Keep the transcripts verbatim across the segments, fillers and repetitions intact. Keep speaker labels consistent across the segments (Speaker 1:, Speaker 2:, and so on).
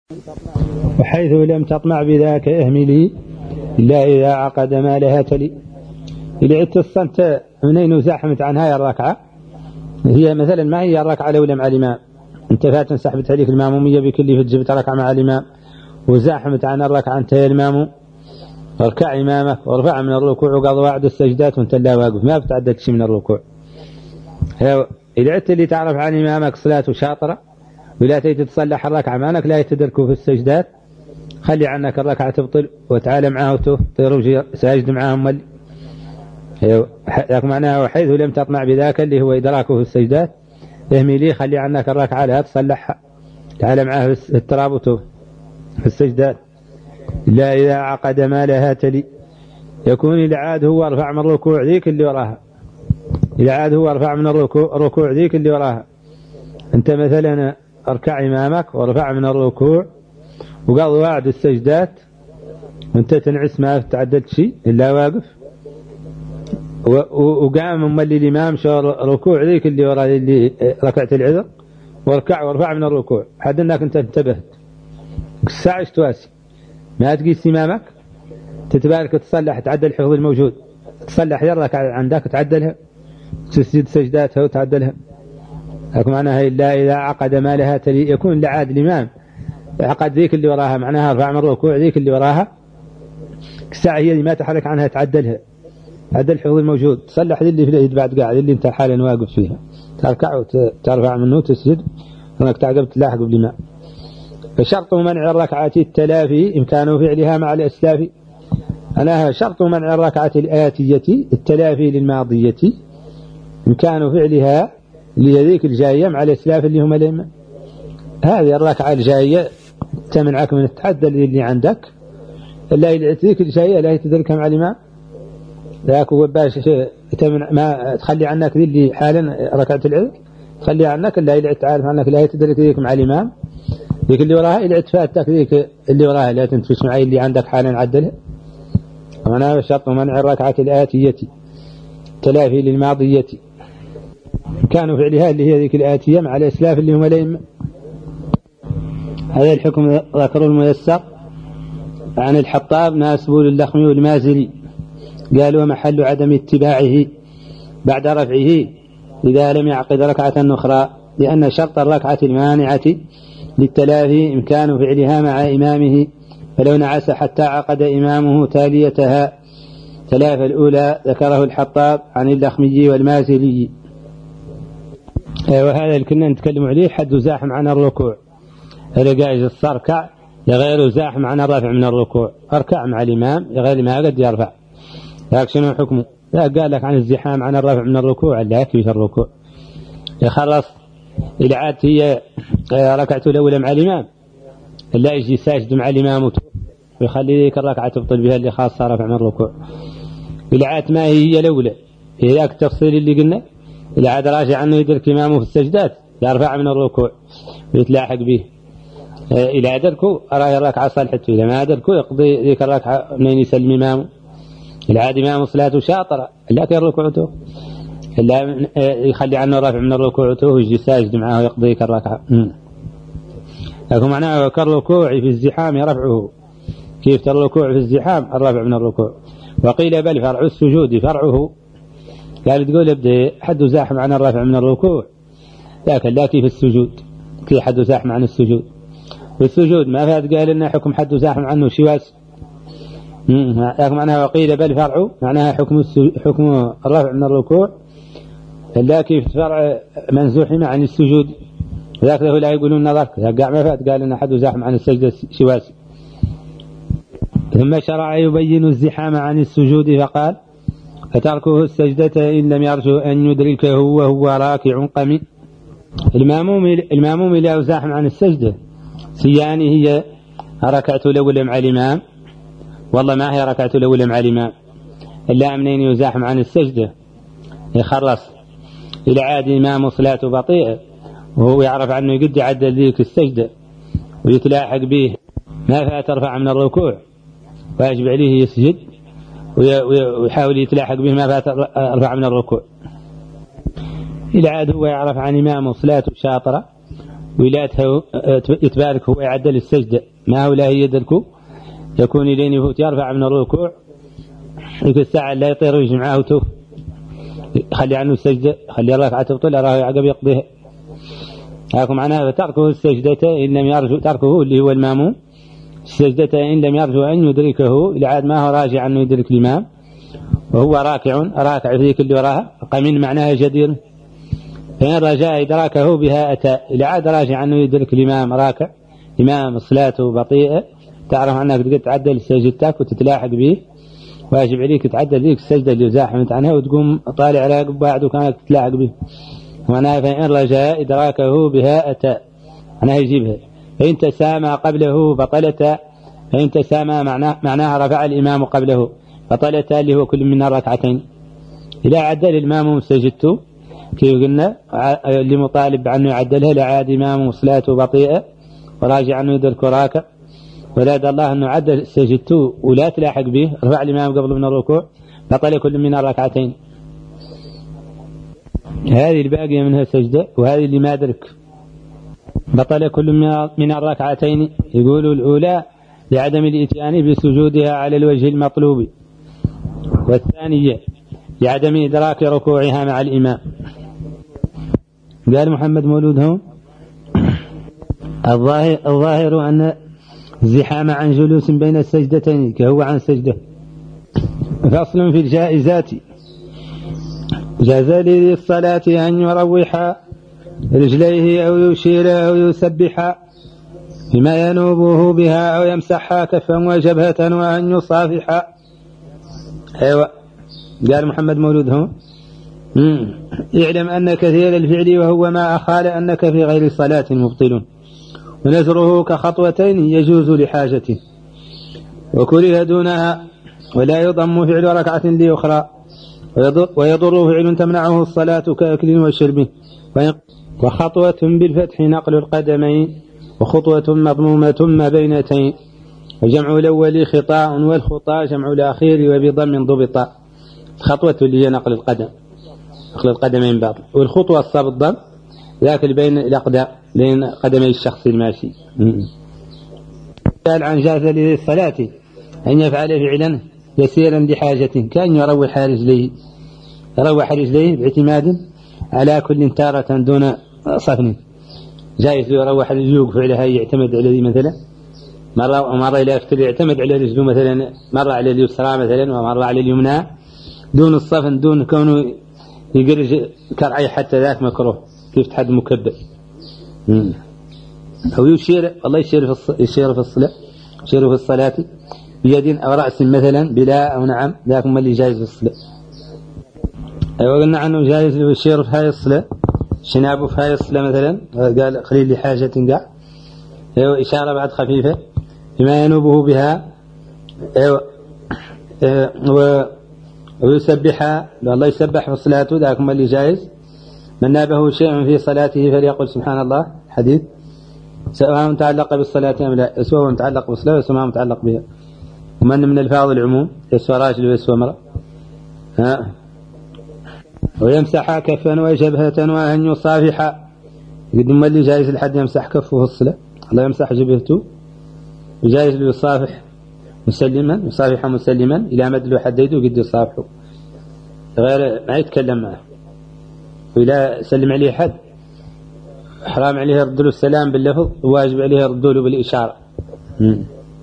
Speaker 1: وحيث لم تطمع بذاك اهملي إلا إذا عقد ما لها تلي. إذا اتصلت منين وزاحمت عن هاي الركعة، هي مثلا ما هي الركعة الأولى مع الإمام، أنت فات سحبت عليك المامومية بكل فجبت ركعة مع الإمام وزاحمت عن الركعة أنت يا الإمام، اركع إمامك وارفع من الركوع وقض وعد السجدات وانت لا واقف، ما بتعدد شيء من الركوع. إذا عدت اللي تعرف عن إمامك صلاته شاطرة ولا تيجي تصلح الركعة مانك لا يتدركوا في السجدات، خلي عنك الركعة تبطل وتعالى معه وطير ساجد معهم مل. ذاك معناه وحيث لم تطمع بذاك اللي هو إدراكه في السجدات اهملي، خلي عنك الركعة لا تصلحها، تعالى معه في الترابط في السجدات. لا إذا عقد ما لها تلي، يكون إذا عاد هو ارفع من الركوع ذيك اللي وراها، إذا عاد هو ارفع من الركوع ركوع ذيك اللي وراها، أنت مثلا اركع إمامك وارفع من الركوع وقض وعد السجدات وانت تنعس ما تعدلت شيء إلا واقف، وقام مملي الإمام شو ركوع ذيك اللي ورا اللي ركعت العذر واركع وارفع من الركوع، حد أنك أنت انتبهت الساعة تواسي ما تقيس إمامك تتبارك تصلح تعدل الحفظ الموجود، تصلح يرك عندك تعدلها تسجد سجداتها وتعدلها. لكن معناها إلا إذا عقد ما لها تلي، يكون لعاد الإمام عقد ذيك اللي وراها معناها ارفع من الركوع ذيك اللي وراها الساعة هي اللي ما تحرك عنها تعدلها، تعدل الحفظ الموجود، تصلح ذي اللي في اليد بعد قاعد اللي انت حالا واقف فيها، تركع وترفع منه وتسجد هناك تعقب تلاحق بالإمام. فشرط منع الركعة التلافي إمكان فعلها مع الإسلاف. أنا شرط منع الركعة الآتية التلافي للماضية إمكان فعلها لذيك الجاية مع الإسلاف اللي هم الأئمة. هذه الركعة الجاية تمنعك من التعدل اللي عندك إلا ذيك الجاية لا يتدركها مع الإمام، ذاك هو باش تمنع ما تخلي عنك ذي اللي حالا ركعة العذر تخلي عنك إلا إذا تعرف عنك لا يتدرك ذيك مع الإمام، ذيك اللي وراها إذا تفاتك ذيك اللي وراها لا تنتفش معي اللي عندك حالا عدلها. ومعنى شرط منع الركعة الآتية تلافي للماضية كانوا فعلها اللي هي ذيك الآتية مع الإسلاف اللي هم الأئمة. هذا الحكم ذكر الميسر عن الحطاب ناسب للخمي والمازري، قالوا محل عدم اتباعه بعد رفعه إذا لم يعقد ركعة أخرى، لأن شرط الركعة المانعة للتلافي إمكان فعلها مع إمامه، فلو نعس حتى عقد إمامه تاليتها تلافى الأولى. ذكره الحطاب عن اللخمي والمازري. وهذا اللي كنا نتكلم عليه حد زاحم عن الركوع، هذا قاعد الصركع يغير زاحم عن الرفع من الركوع، اركع مع الإمام يغير ما قد يرفع، لكن شنو حكمه؟ لا قال لك عن الزحام عن الرفع من الركوع لا كيف الركوع يخلص إذا عادت هي ركعته الأولى مع الإمام لا يجي ساجد مع الإمام ويخلي ذيك الركعة تبطل بها اللي خاصة رفع من الركوع. إذا عادت ما هي الأولى هذاك التفصيل اللي قلنا، إذا عاد راجع عنه يدرك إمامه في السجدات يرفع من الركوع ويتلاحق به، إذا أدركوا أرى الركعة صلحته، إذا ما أدركوا يقضي ذيك الركعة منين يسلم إمامه. العاد إمامه صلاته شاطرة لكن ركوعته إلا يخلي عنه رفع من الركوع ويجي ساجد معه يقضي ذيك الركعة. لكن معناه كالركوع في الزحام رفعه، كيف الركوع في الزحام الرفع من الركوع. وقيل بل فرع السجود فرعه، قال تقول ابدا حد زاحم عن الرفع من الركوع لكن لا كيف السجود، كيف حد زاحم عن السجود، والسجود ما فات قال لنا حكم حد زاحم عنه شواس. لكن معناها وقيل بل فرعه معناها حكم حكم الرفع من الركوع لا كيف فرع من زحم عن السجود، ذاك له لا يقولون نظرك قاع ما فات قال لنا حد زاحم عن السجدة شواس. ثم شرع يبين الزحام عن السجود فقال فتركه السجدة إن لم يرجو أن يدركه وهو راكع قمي. الماموم الماموم لا يزاحم عن السجدة سياني هي ركعته الأولى مع الإمام، والله ما هي ركعته الأولى مع الإمام إلا منين يزاحم عن السجدة يخلص إلى عاد إمام صلاته بطيئة وهو يعرف عنه يقد يعدل ذيك السجدة ويتلاحق به ما فات رفع من الركوع ويجب عليه يسجد ويحاول يتلاحق به ما فات رفع من الركوع. إلى عاد هو يعرف عن إمامه صلاته شاطرة ولاته يتبارك هو يعدل السجدة ما هو لا يدركه يكون لين يفوت يرفع من الركوع يك الساعة لا يطير ويجي معاه وتوف خلي عنه السجدة خلي الركعة تبطل أراه يعقب يقضيها هاكم معناها فتركه السجدة إن لم يرجو تركه اللي هو الماموم السجدة إن لم يرجو أن يدركه لعاد ما هو راجع أنه يدرك الإمام وهو راكع راكع في كل وراها قمين معناها جدير فإن رجاء إدراكه بها أتى لعاد راجع أنه يدرك الإمام راكع إمام صلاته بطيئة تعرف أنك تقدر تعدل سجدتك وتتلاحق به واجب عليك تعدل ذيك السجدة اللي زاحمت عنها وتقوم طالع راقب بعد وكانك تتلاحق به معناها فإن رجاء إدراكه بها أتى أنا يجيبها فإن تسامى قبله بطلت فإن تسامى معناها, معناها رفع الإمام قبله بطلت اللي هو كل من الركعتين إذا عدل الإمام سجدته كيف قلنا اللي مطالب عنه يعدلها لعاد إمامه صلاته بطيئة وراجع عنه يدرك راكع ولاد الله أنه عدل سجدته ولا تلاحق به رفع الإمام قبل من الركوع بطل كل من الركعتين هذه الباقية منها سجدة وهذه اللي ما أدرك بطل كل من الركعتين يقولوا الأولى لعدم الإتيان بسجودها على الوجه المطلوب والثانية لعدم إدراك ركوعها مع الإمام قال محمد مولود هون الظاهر, الظاهر أن الزحام عن جلوس بين السجدتين كهو عن سجدة فصل في الجائزات جاز للصلاة أن يروح رجليه أو يشير أو يسبح بما ينوبه بها أو يمسحها كفا وجبهة وأن يصافح أيوة قال محمد مولود هون اعلم أن كثير الفعل وهو ما أخال أنك في غير صلاة مبطل ونزره كخطوتين يجوز لحاجته وكره دونها ولا يضم فعل ركعة لأخرى ويضر فعل تمنعه الصلاة كأكل وشرب وخطوة بالفتح نقل القدمين وخطوة مضمومة ما بينتين وجمع الأول خطاء والخطاء جمع الأخير وبضم ضبط خطوة اللي هي نقل القدم نقل القدمين بعض والخطوة الصاب الضم ذاك بين الأقدام بين قدمي الشخص الماشي قال عن جاز للصلاة أن يفعل فعلا يسيرا لحاجته كأن يروح رجليه يروح رجليه باعتماد على كل تارة دون صفن جايز يروح رجله فعلها يعتمد على ذي مثلا مرة ومرة لا يفتر يعتمد على رجله مثلا مرة على اليسرى مثلا ومرة على اليمنى دون الصفن دون كونه يقرج كرعي حتى ذاك مكروه كيف تحد مكبر أو يشير الله يشير في يشير في الصلاة يشير في الصلاة بيد أو رأس مثلا بلا أو نعم ذاك ما اللي جايز في الصلاة أيوة قلنا عنه جايز يشير في هاي الصلاة شنابه في هاي الصلاة مثلا قال خليل لحاجة قاع أيوة إشارة بعد خفيفة بما ينوبه بها أيوة أيوة ويسبحها الله يسبح في صلاته ذاك ما اللي جايز من نابه شيء في صلاته فليقل سبحان الله حديث سواء متعلق بالصلاة أم لا سواء متعلق بالصلاة وسواء متعلق بها ومن من الفاظ العموم يسوى راجل ويسوى امرأة ها ويمسح كفا وجبهة وأن يصافح قد ما اللي جايز لحد يمسح كفه في الصلاة الله يمسح جبهته وجايز له يصافح مسلما يصافح مسلما إلى مد له حديده قد يصافحه غير ما يتكلم معه وإذا سلم عليه حد حرام عليه يرد له السلام باللفظ وواجب عليه يرد له بالإشارة مم.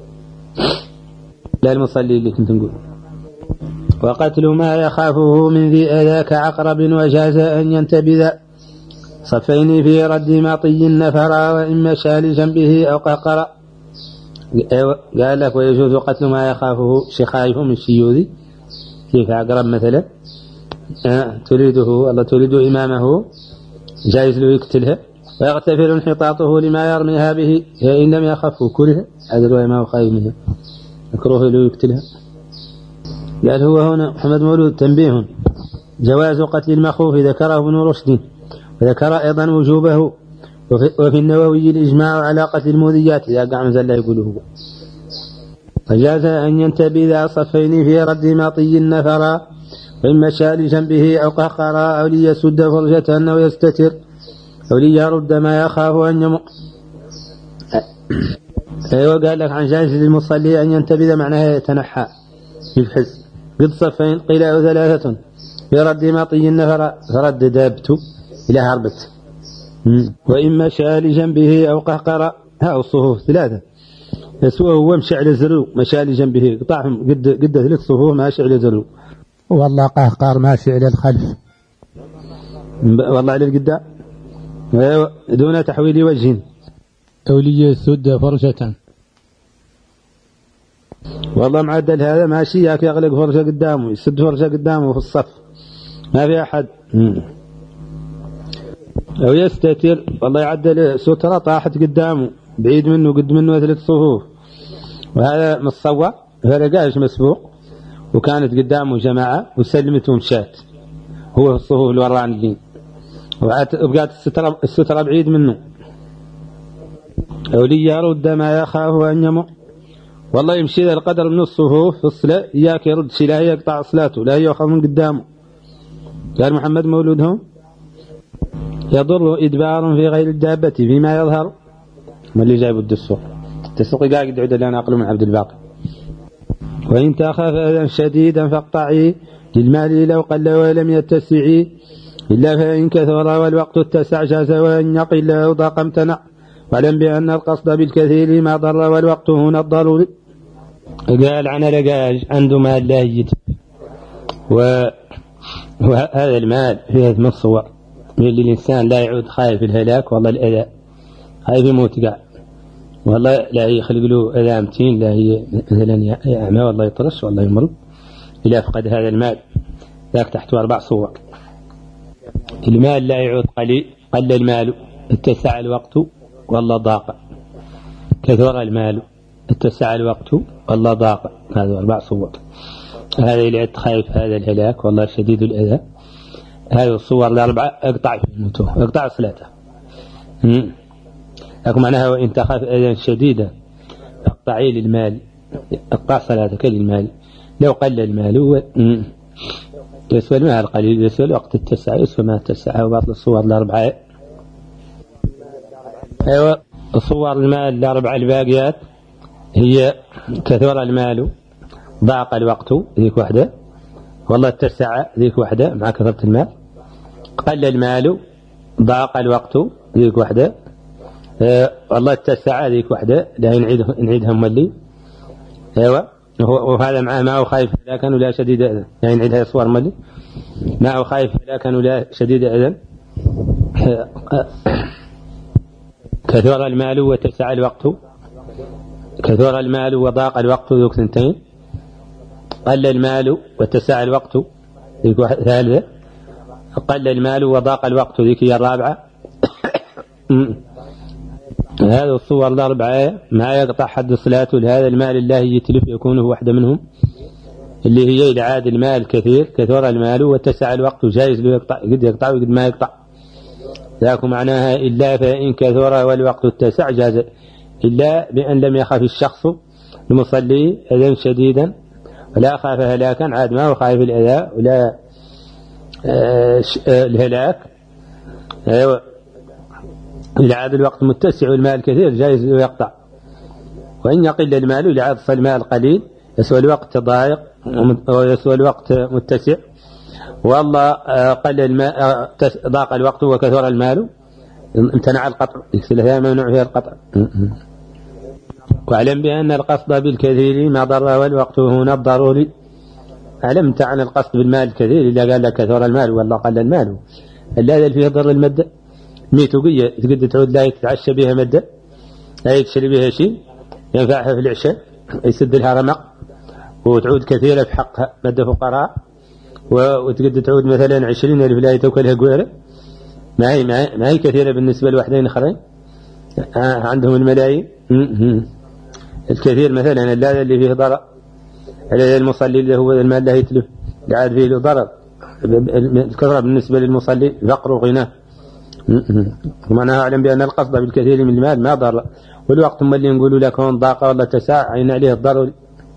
Speaker 1: لا المصلي اللي كنت نقول وقتل ما يخافه من ذي أذاك عقرب وجاز أن ينتبذ صفين في رد مطي النفر وإن مشى لجنبه أو قهقر قال لك ويجوز قتل ما يخافه شخائف من الشيوذ كيف عقرب مثلا أه تريده الله تريد إمامه جائز له يقتلها ويغتفر انحطاطه لما يرميها به إن لم يخفه كره هذا الرواية ما هو خايف منها يكره له يقتلها قال هو هنا محمد مولود تنبيه جواز قتل المخوف ذكره ابن رشد وذكر أيضا وجوبه وفي النووي الإجماع على قتل المؤذيات إذا قام زل يقوله هو فجاز أن ينتبذ صفين في رد مطي النفر وإن مشى لجنبه أو قهقر أو ليسد فرجة أو يستتر أو ليرد ما يخاف أن يمر. أيوة قال لك عن جائز للمصلي أن ينتبذ معناها يتنحى يبحث قد صفين قيل أو ثلاثة برد مطي النفر فرد دابت إلى هربت وإما شاء لجنبه أو قهقر ها الصفوف ثلاثة يسوى هو مشى على زرو مشى لجنبه قطعهم قد قد ثلاث صفوف ماشي على زرو
Speaker 2: والله قهقر ماشي على الخلف
Speaker 1: والله على القدام دون تحويل وجه
Speaker 2: أولي السد فرشة
Speaker 1: والله معدل هذا ماشي ياك يغلق فرشة قدامه يسد فرشة قدامه في الصف ما في أحد أو يستتر والله يعدل سترة طاحت قدامه بعيد منه قد منه ثلاث صفوف وهذا متصوع فرقاش مسبوق وكانت قدامه جماعة وسلمته ومشات هو في الصفوف الورانيين وبقات السترة, السترة بعيد منه أو لي يرد ما يخاف أن يمر والله يمشي ذا القدر من الصفوف في الصلاة إياك يرد شي لا يقطع صلاته لا يأخذ من قدامه قال محمد مولودهم يضر إدبار في غير الدابة فيما يظهر ما اللي جايب الدسوق الدسوق قاعد يدعو لنا أقل من عبد الباقي وإن تخاف أذى شديدا فاقطعي للمال لو قل ولم يتسعي إلا فإن كثر والوقت اتسع جاز وإن يقل أو ضاق امتنع واعلم بأن القصد بالكثير ما ضر والوقت هنا الضروري. قال عن لقاج عنده مال لا يجد وهذا المال فيه ثمان صور اللي الإنسان لا يعود خايف الهلاك والله الأذى خايف يموت قاع والله لا يخلق له أذى متين لا هي مثلا يعمى والله يطرش والله يمرض إلى فقد هذا المال ذاك تحته أربع صور. المال لا يعود قليل قل المال اتسع الوقت والله ضاق كثر المال اتسع الوقت والله ضاق هذا أربع صور. هذا اللي خايف هذا الهلاك والله شديد الأذى هذه الصور الأربعة اقطع في موته اقطع صلاته لكن معناها وإن تخاف أذى شديدا اقطعي للمال اقطع صلاتك للمال لو قل المال يسوى المال قليل يسوى الوقت التسع يسوى ما تسع وباطل الصور الأربعة. أيوة صور المال الأربعة الباقيات هي كثر المال ضاق الوقت ذيك واحدة والله اتسع ذيك واحدة مع كثرة المال قل المال ضاق الوقت ذيك واحدة أه والله اتسع ذيك واحدة لا نعيد نعيدها مولي. أيوة وهذا معه ما هو خايف لكن ولا شديد أذى يعني نعيدها صور مولي ما هو خايف لكن ولا شديد أذى كثر المال واتسع الوقت كثر المال وضاق الوقت ذوك سنتين قل المال واتسع الوقت ذيك ثالثة قل المال وضاق الوقت ذيك هي الرابعة. هذه الصور الأربعة ما يقطع حد صلاته لهذا المال الله يتلف يكون هو واحدة منهم اللي هي إلعاد المال كثير كثر المال واتسع الوقت جائز له يقطع قد يقطع وقد ما يقطع ذاك معناها إلا فإن كثر والوقت اتسع جاز إلا بأن لم يخاف الشخص المصلي أذى شديدا ولا خاف هلاكا عاد ما هو خايف الأذى ولا آه الهلاك. أيوة إلعاد الوقت متسع والمال كثير جائز له يقطع وإن يقل المال إلعاد المال قليل يسوى الوقت ضايق ويسوى الوقت متسع والله قل الماء ضاق الوقت وكثر المال امتنع القطع يكسلها ممنوع فيها القطع. واعلم بأن القصد بالكثير ما ضر والوقت هنا الضروري. علمت عن القصد بالمال الكثير إلا قال لك كثر المال والله قل المال الذي فيه ضر المدة ميت وقية تقدر تعود لا يتعشى بها مدة لا يتشري بها شيء ينفعها في العشاء يسد لها رمق وتعود كثيرة في حقها مدة فقراء وتقدر تعود مثلا عشرين ألف لا يتوكلها قويرة ما هي ما هي كثيرة بالنسبة لوحدين آخرين عندهم الملايين. الكثير مثلا هذا اللي فيه ضرر على المصلي اللي هو المال لا يتلف قاعد فيه له ضرر الكثرة بالنسبة للمصلي فقر وغنى. ومعناها أعلم بأن القصد بالكثير من المال ما ضر والوقت هم اللي نقولوا لك هون ضاقة ولا تساع عين عليه الضرر.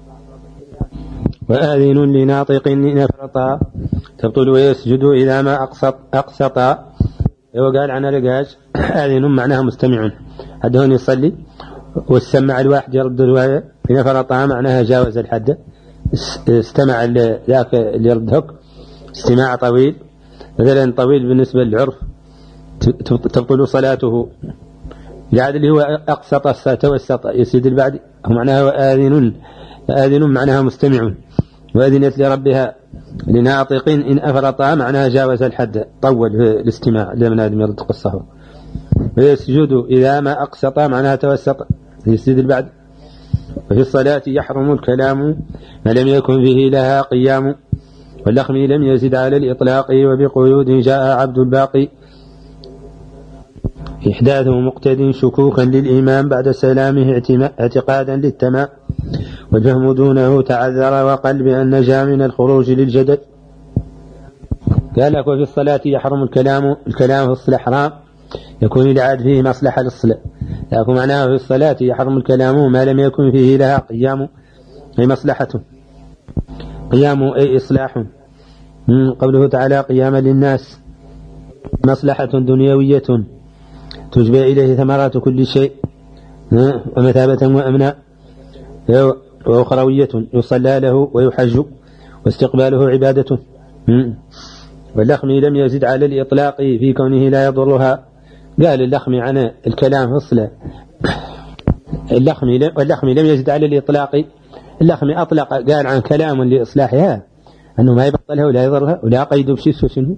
Speaker 1: وآذن لناطق نفرطا تبطل ويسجد إذا ما أقسط أقسطا وقال عن رقاج آذن معناها مستمع، هذا هون يصلي والسمع الواحد يرد الرواية، إذا فرطها معناها جاوز الحد، استمع ذاك اللي يردهك استماع طويل، مثلا طويل بالنسبة للعرف تبطل صلاته. العاد اللي هو أقسط توسط يسيد البعد معناها آذن، آذن معناها مستمع، وأذنت لربها لناطق إن أفرطها معناها جاوز الحد، طول في الاستماع لمن آدم يرد قصه. ويسجد إذا ما أقسط معناها توسط يسيد البعد. وفي الصلاة يحرم الكلام ما لم يكن فيه لها قيام، واللخم لم يزد على الإطلاق، وبقيود جاء عبد الباقي. إحداثه مقتد شكوكا للإمام بعد سلامه اعتقادا للتمام، والفهم دونه تعذر وقل بأن نجا من الخروج للجدل. قال لك وفي الصلاة يحرم الكلام، الكلام في الصلاة حرام يكون العاد فيه مصلحة للصلاة، لكن معناه في الصلاة يحرم الكلام ما لم يكن فيه لها قيام أي مصلحة، قيام أي إصلاح. قوله تعالى قياما للناس، مصلحة دنيوية تجبى إليه ثمرات كل شيء، ومثابة وأمنا، وأخروية يصلى له ويحج واستقباله عبادته. واللخم لم يزد على الإطلاق في كونه لا يضرها. قال اللخم عن الكلام في الصلاة، اللخم واللخم لم يزد على الإطلاق، اللخم أطلق قال عن كلام لإصلاحها أنه ما يبطلها ولا يضرها ولا قيد بشيء وشنه،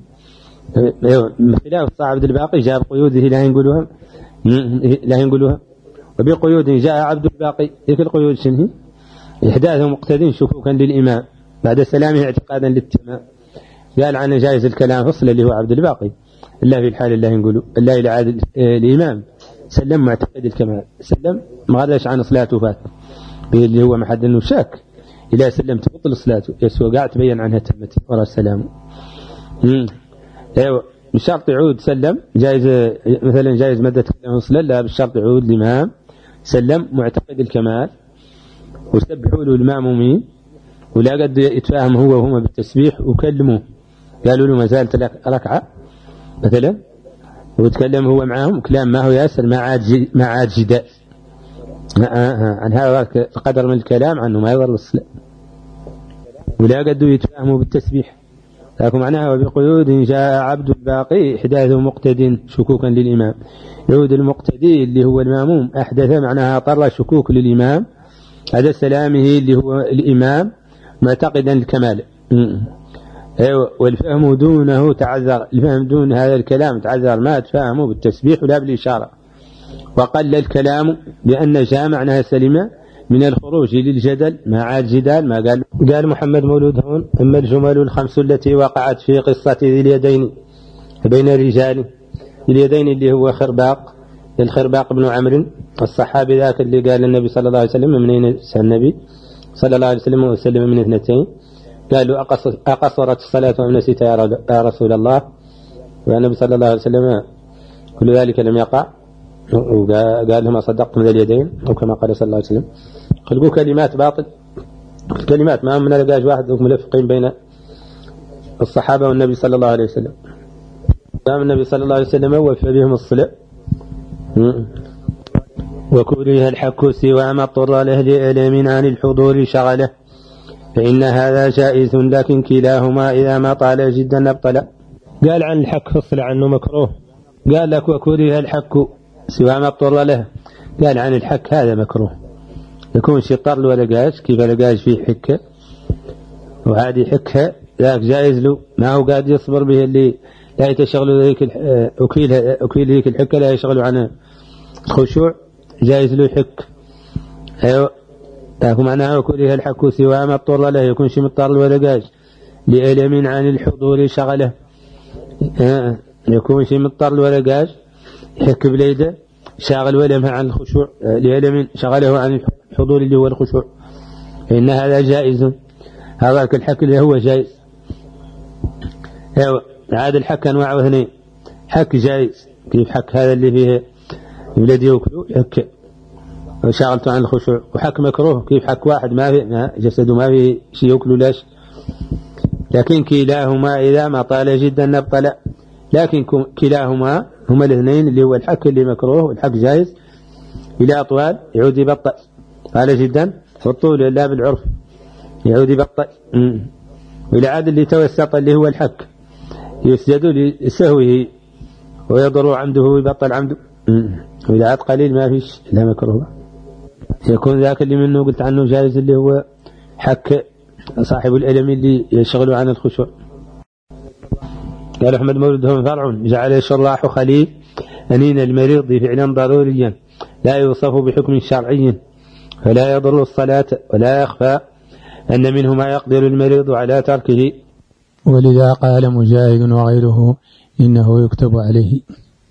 Speaker 1: خلاف صاحب الباقي جاء بقيوده لا ينقلها لا ينقلها، وبقيود جاء عبد الباقي ذيك القيود شنه إحداثه مقتد شكوكا للإمام بعد سلامه اعتقادا للتمام. قال عن جائز الكلام فصل اللي هو عبد الباقي إلا في الحال الله ينقله إلا إلى عاد الإمام سلم معتقد الكمال، سلم ما غادرش عن صلاته فات اللي هو محد انه شاك إلى سلم تبطل صلاته يسوى قاعد تبين عنها تمت وراء السلام. امم ايوه بشرط يعود سلم جائز، مثلا جائز مدة كلام الصلاة لا بالشرط يعود الإمام سلم معتقد الكمال وسبحوا له المأمومين ولا قد يتفاهم هو وهم بالتسبيح وكلموه قالوا له ما زالت لك ركعة مثلا وتكلم هو معهم كلام ما هو ياسر ما عاد ما عاد جدال عن هذا القدر من الكلام عنه ما يضر الصلاة ولا قد يتفاهموا بالتسبيح. لكن معناها وبقيود جاء عبد الباقي إحداثه مقتد شكوكا للإمام. يعود المقتدي اللي هو الماموم أحدث معناها طر شكوك للإمام هذا سلامه اللي هو الإمام معتقدا الكمال. أيوة والفهم دونه تعذر، الفهم دون هذا الكلام تعذر ما تفهمه بالتسبيح ولا بالإشارة. وقل الكلام بأن جاء معناها سلمة من الخروج للجدل ما عاد جدال ما قال. قال محمد مولود هون أما الجمل الخمس التي وقعت في قصة ذي اليدين بين الرجال، اليدين اللي هو خرباق الخرباق بن عمرو الصحابي ذاك اللي قال النبي صلى الله عليه وسلم من أين سأل النبي صلى الله عليه وسلم وسلم من اثنتين قال له أقصرت الصلاة وأم نسيت يا رسول الله، والنبي صلى الله عليه وسلم كل ذلك لم يقع وقال لهم صدقت من اليدين أو كما قال صلى الله عليه وسلم. خلقوا كلمات باطل كلمات ما من لقاش واحد ملفقين بين الصحابة والنبي صلى الله عليه وسلم. قام النبي صلى الله عليه وسلم وفى بهم الصلاة وكلها الحق سوى ما اضطر له لألم عن الحضور شغله فإن هذا جائز لكن كلاهما إذا ما طال جدا ابطل. قال عن الحق فصل عنه مكروه، قال لك وكلها الحق سوى ما اضطر له، قال عن الحك هذا مكروه يكون شطر ولا لقاش كيف لقاش فيه حكة وهذه حكة ذاك جائز له ما هو قاعد يصبر به اللي لا يتشغل ذيك أكيل أكيل ذيك الحكة لا يشغل عن الخشوع جائز له حك. أيوة لكن معناها وكلها الحك سوى ما اضطر له يكون شي مضطر ولا لقاش لألم عن الحضور شغله آه. يكون شي مضطر ولا لقاش يحك بليده شاغل ولم عن الخشوع لألم شغله عن الحضور اللي هو الخشوع فإن هذا جائز. هذا الحك اللي هو جائز. أيوة هذا الحك أنواعه اثنين، حك جائز كيف حك هذا اللي فيه بلدي يوكلوا حك شاغلته عن الخشوع، وحك مكروه كيف حك واحد ما في جسده ما فيه شيء يوكلوا لاش. لكن كلاهما إذا ما طال جدا نبطل لكن كلاهما هما الاثنين اللي هو الحك اللي مكروه والحك جائز إلى أطوال يعود يبطأ قال جدا، والطول لا بالعرف يعود يبطأ. وإلى عاد اللي توسط اللي هو الحك يسجد لسهوه ويضر عمده ويبطل عمده. وإذا عاد قليل ما فيش لا مكروه، يكون ذاك اللي منه قلت عنه جائز اللي هو حك صاحب الألم اللي يشغل عن الخشوع. قال أحمد مولدهم فرع جعل الشراح خليل أنين المريض فعلا ضروريا لا يوصف بحكم شرعي فلا يضر الصلاة، ولا يخفى أن منه ما يقدر المريض على تركه.
Speaker 2: ولذا قال مجاهد وغيره إنه يكتب عليه.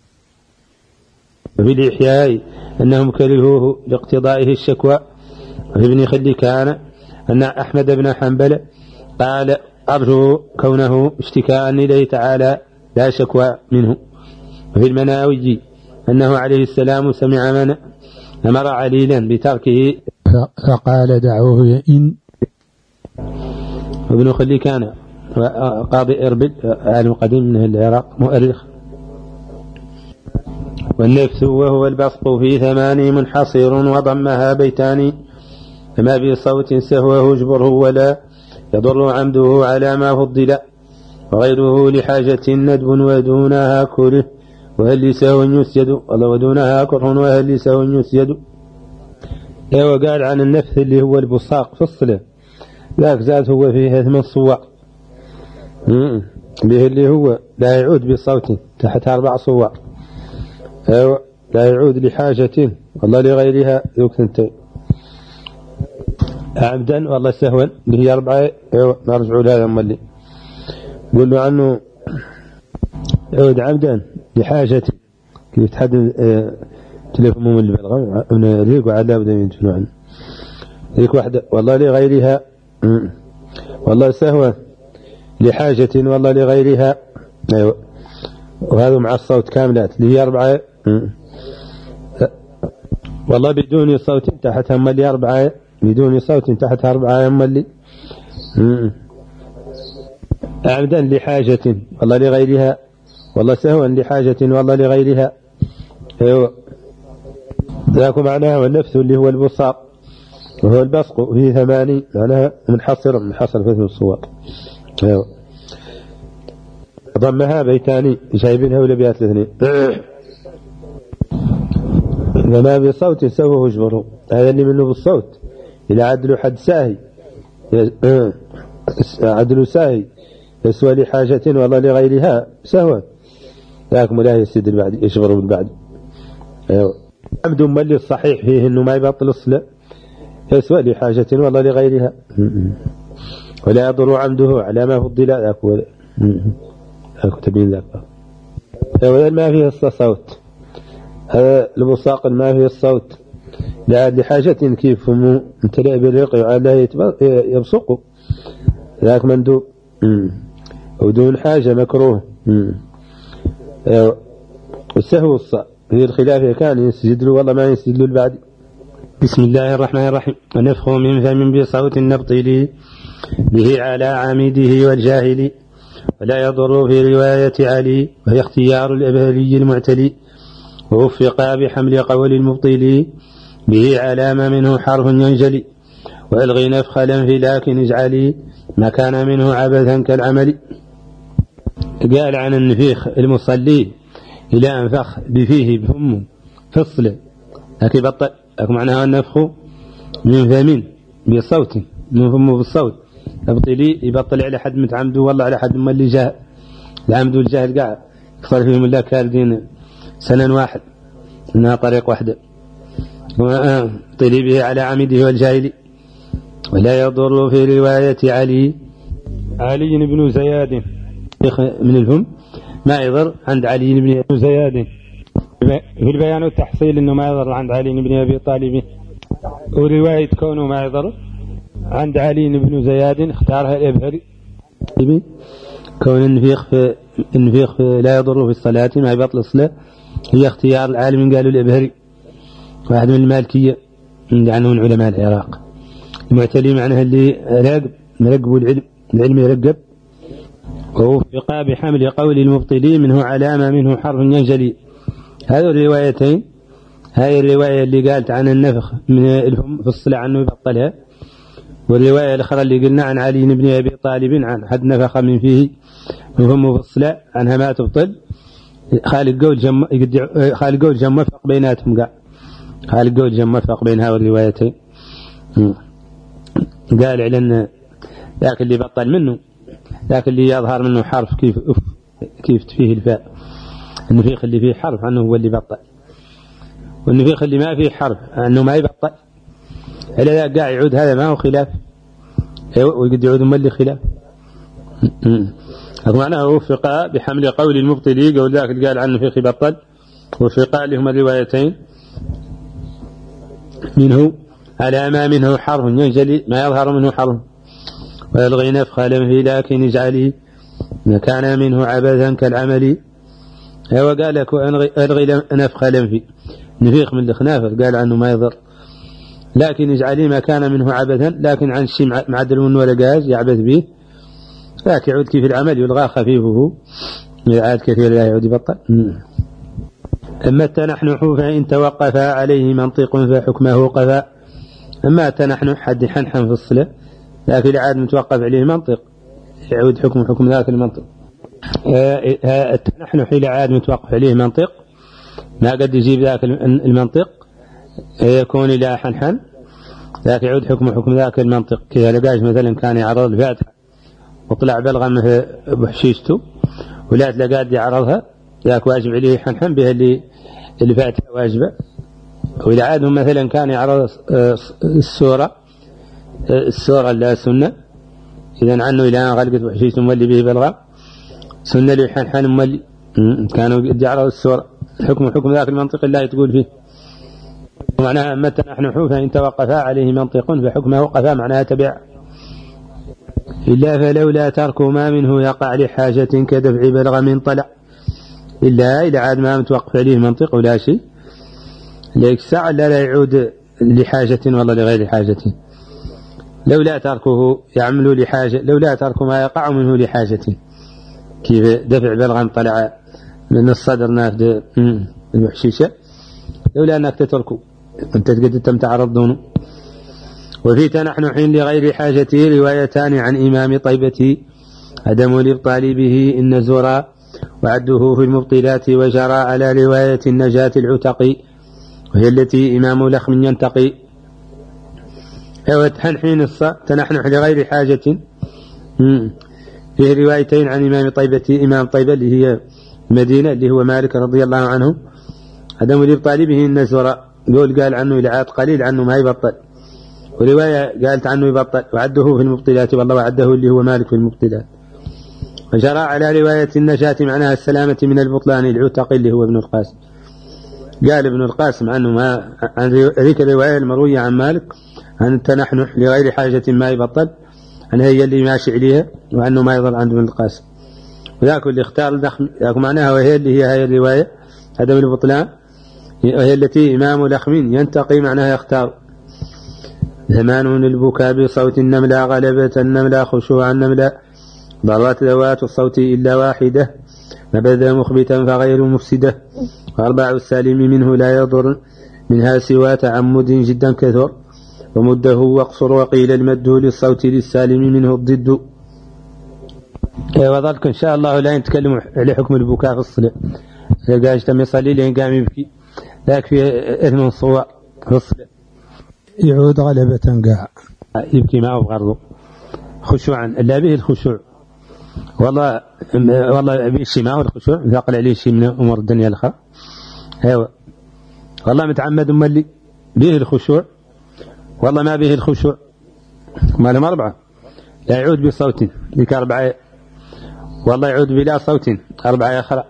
Speaker 1: وفي الإحياء أنهم كرهوه لاقتضائه الشكوى. وفي ابن خلكان أن أحمد بن حنبل قال أرجو كونه اشتكاء إليه تعالى لا شكوى منه. وفي المناوي أنه عليه السلام سمع من أمر عليلا بتركه
Speaker 2: فقال دعوه يئن.
Speaker 1: وابن خلكان قاضي إربد عالم قديم من العراق مؤرخ. والنفس وهو البسط في ثمان منحصر وضمها بيتان فما بصوت سهوه اجبره ولا يضر عمده على ما فضل وغيره لحاجة ندب ودونها كره وهل لسهو يسجد ودونها كره وهل لسهو يسجد. ايوه قال عن النفس اللي هو البصاق في الصلاة ذاك زاد هو فيه ثمان صور به اللي هو لا يعود بصوت تحت أربع صور. ايوه لا يعود لحاجة والله لغيرها يكتنتين عمدا والله سهوا اللي هي أربعة. ايوه نرجع لهذا ملي قل له عنه يعود عمدا لحاجة كيف تحدد اه تلفهم من البلغة من ريق وعلا بدا ينتهوا عنه ريق واحدة والله لغيرها والله سهوا لحاجة والله لغيرها. ايوه وهذا مع الصوت كاملات اللي هي أربعة والله بدون صوت تحت هم اللي أربعة بدون صوت تحت أربعة هم اللي عمدا لحاجة والله لغيرها والله سهوا لحاجة والله لغيرها. ايوه ذاك معناها والنفس اللي هو البصاق وهو البصق فيه ثماني معناها منحصر منحصر في الصور. ايوه ضمها بيتاني جايبينها ولا بيات الاثنين فما بصوت سوه اجبره هذا اللي منه بالصوت إلى عدل حد ساهي عدل ساهي يسوى لحاجة والله لغيرها سهوا ذاك ملاه يسد البعد يشبر بالبعد. ايوه عمد ملي الصحيح فيه انه ما يبطل الصلاة يسوى لحاجة والله لغيرها ولا يضر عمده على ما فضل ذاك ولا تبين ذاك. ايوه ما فيه الصوت هذا المساق ما فيه الصوت لا لحاجة كيف امتلئ بالريق وعلى يبصق ذاك مندوب ودون حاجة مكروه. ايوه والسهو الصعب هي الخلافة كان يسجد له والله ما يسجد له البعد. بسم الله الرحمن الرحيم. ونفخ من فم بصوت النبطل به على عامده والجاهل ولا يضر في رواية علي وهي اختيار الأبهلي المعتلي ووفق بحمل قول المبطل به علامة منه حرف ينجلي وألغي نفخ الأنف لكن اجعلي ما كان منه عبثا كالعمل. قال عن النفيخ المصلي إلى أنفخ بفيه بفمه فصل لكن بطل لكن معناها النفخ من فم بصوت من فمه بالصوت أبطلي يبطل على حد متعمده والله على حد ما اللي جاء العمد والجاهل قاعد صار فيهم الله كاردين سنة واحد إنها طريق واحدة طلي به على عمده والجاهل ولا يضر في رواية علي علي بن زياد من الفم ما يضر عند علي بن زياد في البيان والتحصيل إنه ما يضر عند علي بن أبي طالب ورواية كونه ما يضر عند علي بن زياد اختارها الأبهري كون النفيخ في النفيخ في لا يضر في الصلاة ما يبطل الصلاة هي اختيار العالم قالوا الأبهري واحد من المالكية عنه من علماء العراق. المعتلي معناها اللي راقب مرقب العلم العلم يرقب ووفق بحمل قول المبطلين منه علامة منه حرف ينجلي. هذه الروايتين، هذه الرواية اللي قالت عن النفخ من الفم في الصلاة عنه يبطلها، والرواية الأخرى اللي قلنا عن علي بن أبي طالب عن حد نفخ من فيه من فمه في الصلاة عنها ما تبطل. خالق قول جم خالق قول جم وفق بيناتهم قال خالق قول جم وفق بين هذه الروايتين. قال على ذاك اللي بطل منه ذاك اللي يظهر منه حرف كيف أف كيف فيه الفاء، النفيخ اللي فيه حرف عنه هو اللي بطل، والنفيخ اللي ما فيه حرف عنه ما يبطل. إلا ذا قاعد يعود هذا ما هو خلاف، ويقد يعود ملي خلاف. معناه وفق بحمل قول المبطلي قول ذاك اللي قال عنه فيه بطل، وفق لهم الروايتين منه على ما منه حرف ينجلي ما يظهر منه حرف، ويلغي نفخ لم لكن اجعله ما كان منه عبثا كالعمل. هو قال لك الغي نفخ لم نفيخ من الخنافر قال عنه ما يضر، لكن اجعله ما كان منه عبثا، لكن عن شيء معدل من ولا جاز يعبث به لكن يعود كيف العمل يلغى خفيفه عاد كثير لا يعود يبطل. أما التنحنح فإن توقف عليه منطق فحكمه قفا. أما التنحنح حد حنحن في الصلاة لكن عاد متوقف عليه منطق يعود حكم حكم ذاك المنطق. التنحنح إلى عاد متوقف عليه منطق ما قد يجيب ذاك المنطق يكون إلى حنحن ذاك يعود حكم حكم ذاك المنطق. كذا لقاش مثلا كان يعرض الفاتحة وطلع بلغم بحشيشته ولا تلقاد يعرضها ذاك واجب عليه حنحن بها اللي اللي فاتحة واجبة. وإذا عادهم مثلا كان يعرض السورة السورة لا سنة إذا عنه إلى غلقت بحشيشته مولي به بلغم سنة لي حنحن مولي كانوا يعرض السورة حكم حكم ذاك المنطق الله تقول فيه. ومعناها متى نحن حوفا إن توقفا عليه منطق فحكمه وقفا معناها تبع. إلا فلولا ترك ما منه يقع لحاجة كدفع بلغم طلع، إلا إذا عاد ما متوقف عليه منطق ولا شيء ليك ساعة لا, لا يعود لحاجة والله لغير حاجة. لولا تركه يعمل لحاجة لولا ترك ما يقع منه لحاجة كيف دفع بلغم طلع من الصدر نافذ المحشيشة لولا أنك تتركه أنت تقدر تمتعرض دونه. وفي تنحنح لغير حاجته روايتان عن إمام طيبة عدم الإبطال به إن زرا وعده في المبطلات وجرى على رواية النجاة العتقي وهي التي إمام لخم ينتقي. وتنحين الص تنحنح لغير حاجة فيه روايتين عن إمام طيبة إمام طيبة اللي هي المدينة اللي هو مالك رضي الله عنه عدم الإبطال به إن زرا يقول قال عنه إلعاد قليل عنه ما يبطل، ورواية قالت عنه يبطل وعده في المبطلات والله وعده اللي هو مالك في المبطلات. وجرى على رواية النجاة معناها السلامة من البطلان العتقي اللي هو ابن القاسم. قال ابن القاسم عنه ما عن ذيك الرواية المروية عن مالك عن التنحنح لغير حاجة ما يبطل عن هي اللي ماشي عليها وعنه ما يضل عند ابن القاسم. وذاك اللي اختار الدخم ذاك معناها وهي اللي هي هاي الرواية عدم البطلان وهي التي إمام لخم ينتقي معناها يختار. زمان البكاء بصوت النملة غلبة النملة خشوع النملة ضرت ذوات الصوت إلا واحدة نبذ مخبتا فغير مفسدة وأربع السالم منه لا يضر منها سوى تعمد جدا كثر ومده واقصر وقيل المد للصوت للسالم منه الضد. وذلك إن شاء الله لا نتكلم على حكم البكاء في الصلاة قاعد تم يصلي لين قام يبكي ذاك في إثم الصور في الصلاة
Speaker 2: يعود غلبة قاع
Speaker 1: يبكي معه بغرضه خشوعا لا به الخشوع والله والله به الشيء معه الخشوع ثقل عليه شيء من أمور الدنيا الأخرى. أيوة والله متعمد ملي به الخشوع والله ما به الخشوع ما لهم أربعة لا يعود بصوت ذيك أربعة والله يعود بلا صوت أربعة أخرى.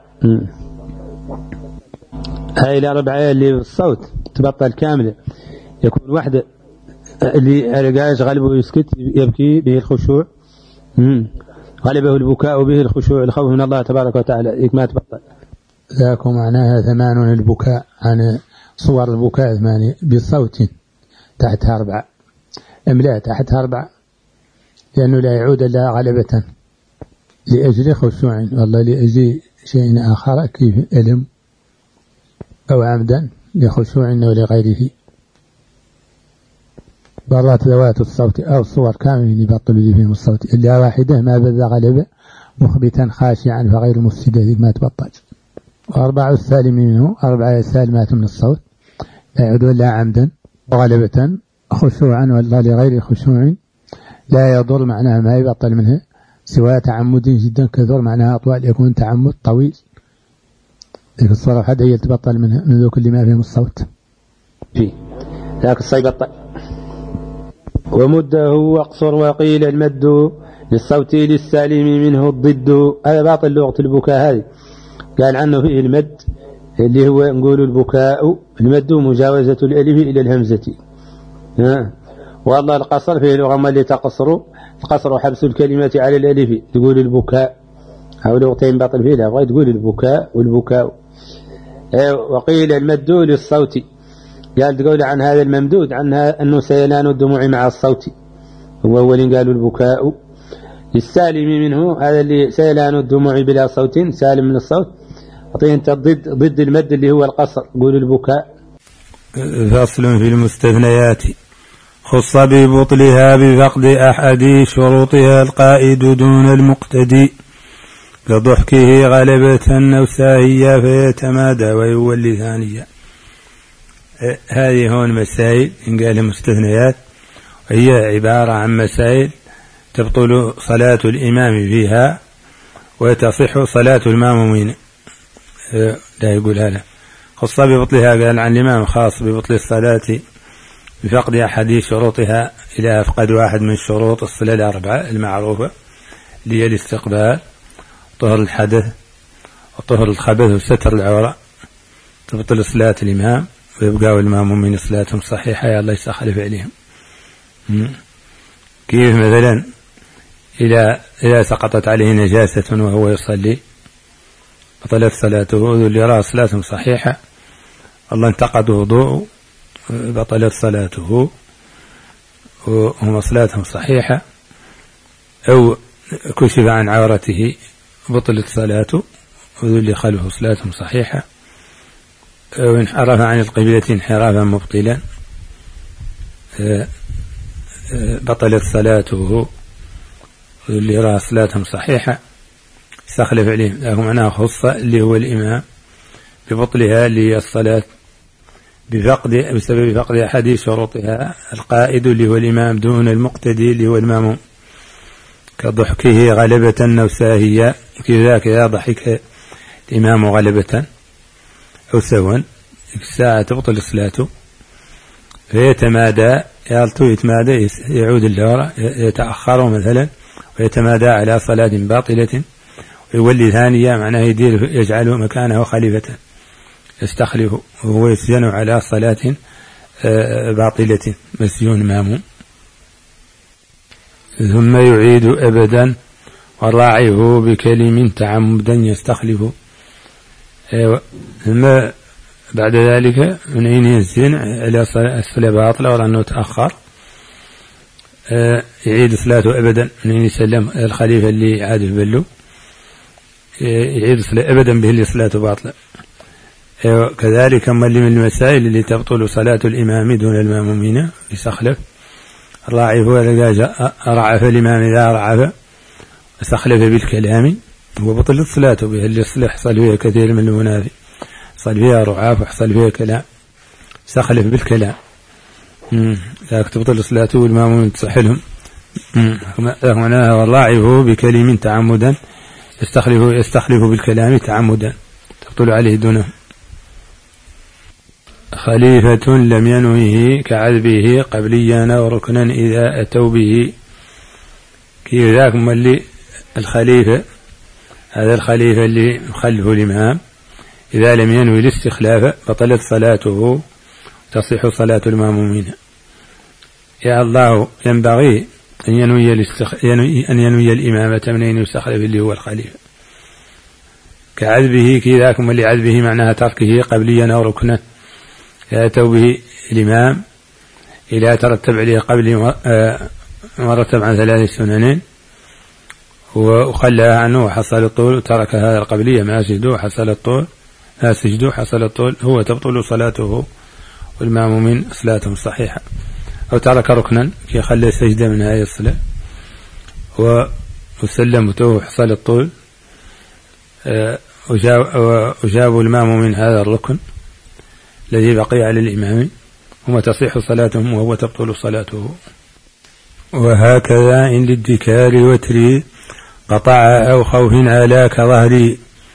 Speaker 1: هاي الأربعة اللي بالصوت تبطل كاملة يكون واحدة اللي أرقاش غلبه يسكت يبكي به الخشوع غلبه البكاء به الخشوع الخوف من الله تبارك وتعالى ما تبطل.
Speaker 2: ذاك معناها ثمان البكاء عن صور البكاء ثمانية بالصوت تحتها أربعة إملاء تحتها أربعة لأنه لا يعود إلا غلبة لأجل خشوع والله لأجل شيء آخر كيف ألم أو عمدا لخشوع ولغيره. برات ذوات الصوت أو الصور كامل يبطل لي فيهم الصوت إلا واحدة ما بذ غلب مخبتا خاشعا فغير مفسدة ما تبطل. وأربع السالم منه أربعة سالمات من الصوت لا يعودون لا عمدا وغلبة خشوعا والله لغير خشوع لا يضر معناها ما يبطل منها سواء تعمد جدا كثر معناها أطول يكون تعمد طويل ذلك الصورة حتى هي تبطل منها من ذو كل ما فيهم الصوت
Speaker 1: فيه ذاك الصيب بطل. ومده واقصر وقيل المد للصوت للسالم منه الضد. هذا باطل لغة البكاء هذه قال عنه فيه المد اللي هو نقول البكاء المد مجاوزة الألف إلى الهمزة. ها والله القصر فيه لغة ما اللي تقصر القصر حبس الكلمة على الألف تقول البكاء أو لغتين باطل فيه لا تقول البكاء والبكاء. وقيل المد للصوت قال تقول عن هذا الممدود عنها أنه سيلان الدموع مع الصوت هو أول قالوا البكاء. للسالم منه هذا اللي سيلان الدموع بلا صوت سالم من الصوت أعطيه أنت ضد ضد المد اللي هو القصر قول البكاء.
Speaker 3: فصل في المستثنيات خص ببطلها بفقد أحد شروطها القائد دون المقتدي كضحكه غلبة أو ساهية فيتمادى ويولي ثانية. هذه هون مسائل إن قال مستثنيات وهي عبارة عن مسائل تبطل صلاة الإمام فيها وتصح صلاة المامومين. لا يقول هذا خص ببطلها قال عن الإمام خاص ببطل الصلاة بفقد أحد شروطها إلى أفقد واحد من شروط الصلاة الأربعة المعروفة اللي هي الاستقبال طهر الحدث وطهر الخبث وستر العورة تبطل صلاة الإمام ويبقى المامومين صلاتهم صحيحة يا الله يستخلف عليهم. كيف مثلا إذا إذا سقطت عليه نجاسة وهو يصلي بطلت صلاته اللي يرى صلاتهم صحيحة الله انتقد وضوءه بطلت صلاته وهم صلاتهم صحيحة أو كشف عن عورته بطلت صلاته وذل خلفه صلاتهم صحيحة أو انحرف عن القبلة انحرافا مبطلا بطلت صلاته واللي يرى صلاتهم صحيحة استخلف عليهم لهم معناها خصة اللي هو الإمام ببطلها اللي هي الصلاة بفقد بسبب فقد أحد شروطها القائد اللي هو الإمام دون المقتدي اللي هو الماموم كضحكه غلبة أو ساهية كذاك إذا ضحك الإمام غلبة أو سوا الساعة تبطل صلاته فيتمادى يالتو يتمادى يعود اللورة يتأخر مثلا ويتمادى على صلاة باطلة ويولي ثانية معناه يدير يجعله مكانه خليفة يستخلف وهو يسجن على صلاة باطلة مسجون ماموم ثم يعيد أبدا وراعيه بكلم تعمدا يستخلف. ثم بعد ذلك من أين ينسين على الصلاة باطلة ولأنه تأخر يعيد صلاته أبدا من أين يسلم الخليفة اللي عاده بلو يعيد صلاة أبدا به اللي صلاته باطلة. كذلك من المسائل اللي تبطل صلاة الإمام دون المامومين يستخلف الراعي هو الذي رعف الإمام إذا رعف استخلف بالكلام وبطلت صلاته به اللي يصلح حصل فيها كثير من المنافي حصل فيها رعاف وحصل فيها كلام استخلف بالكلام ذاك تبطل صلاته والمامون تصحلهم معناها والراعي هو بكلم تعمدا يستخلف يستخلف بالكلام تعمدا تبطل عليه دونه. خليفة لم ينوه كعذبه قبليا أو ركنا إذا أتوا به كيف ذاك اللي الخليفة هذا الخليفة اللي مخلفه الإمام إذا لم ينوي الاستخلاف بطلت صلاته تصح صلاة المامومين. يا الله ينبغي أن ينوي, الاستخ... ينوي أن ينوي الإمامة من أن يستخلف اللي هو الخليفة كعذبه كذاك اللي عذبه معناها تركه قبليا أو ركنا يأتوا به الإمام إذا ترتب عليه قبل مرتب عن ثلاث سنن وخلى عنه وحصل الطول وترك هذا القبلية ما سجدوا حصل الطول ما سجدوا حصل الطول هو تبطل صلاته والمأمومين صلاتهم صحيحة. أو ترك ركنا كي خلى سجدة من هذه الصلاة وسلمته حصل الطول وجابوا المأمومين هذا الركن الذي بقي على الإمام وما تصح صلاتهم وهو تبطل صلاته. وهكذا إن للذكار وتري قطع أو خوف على كظهري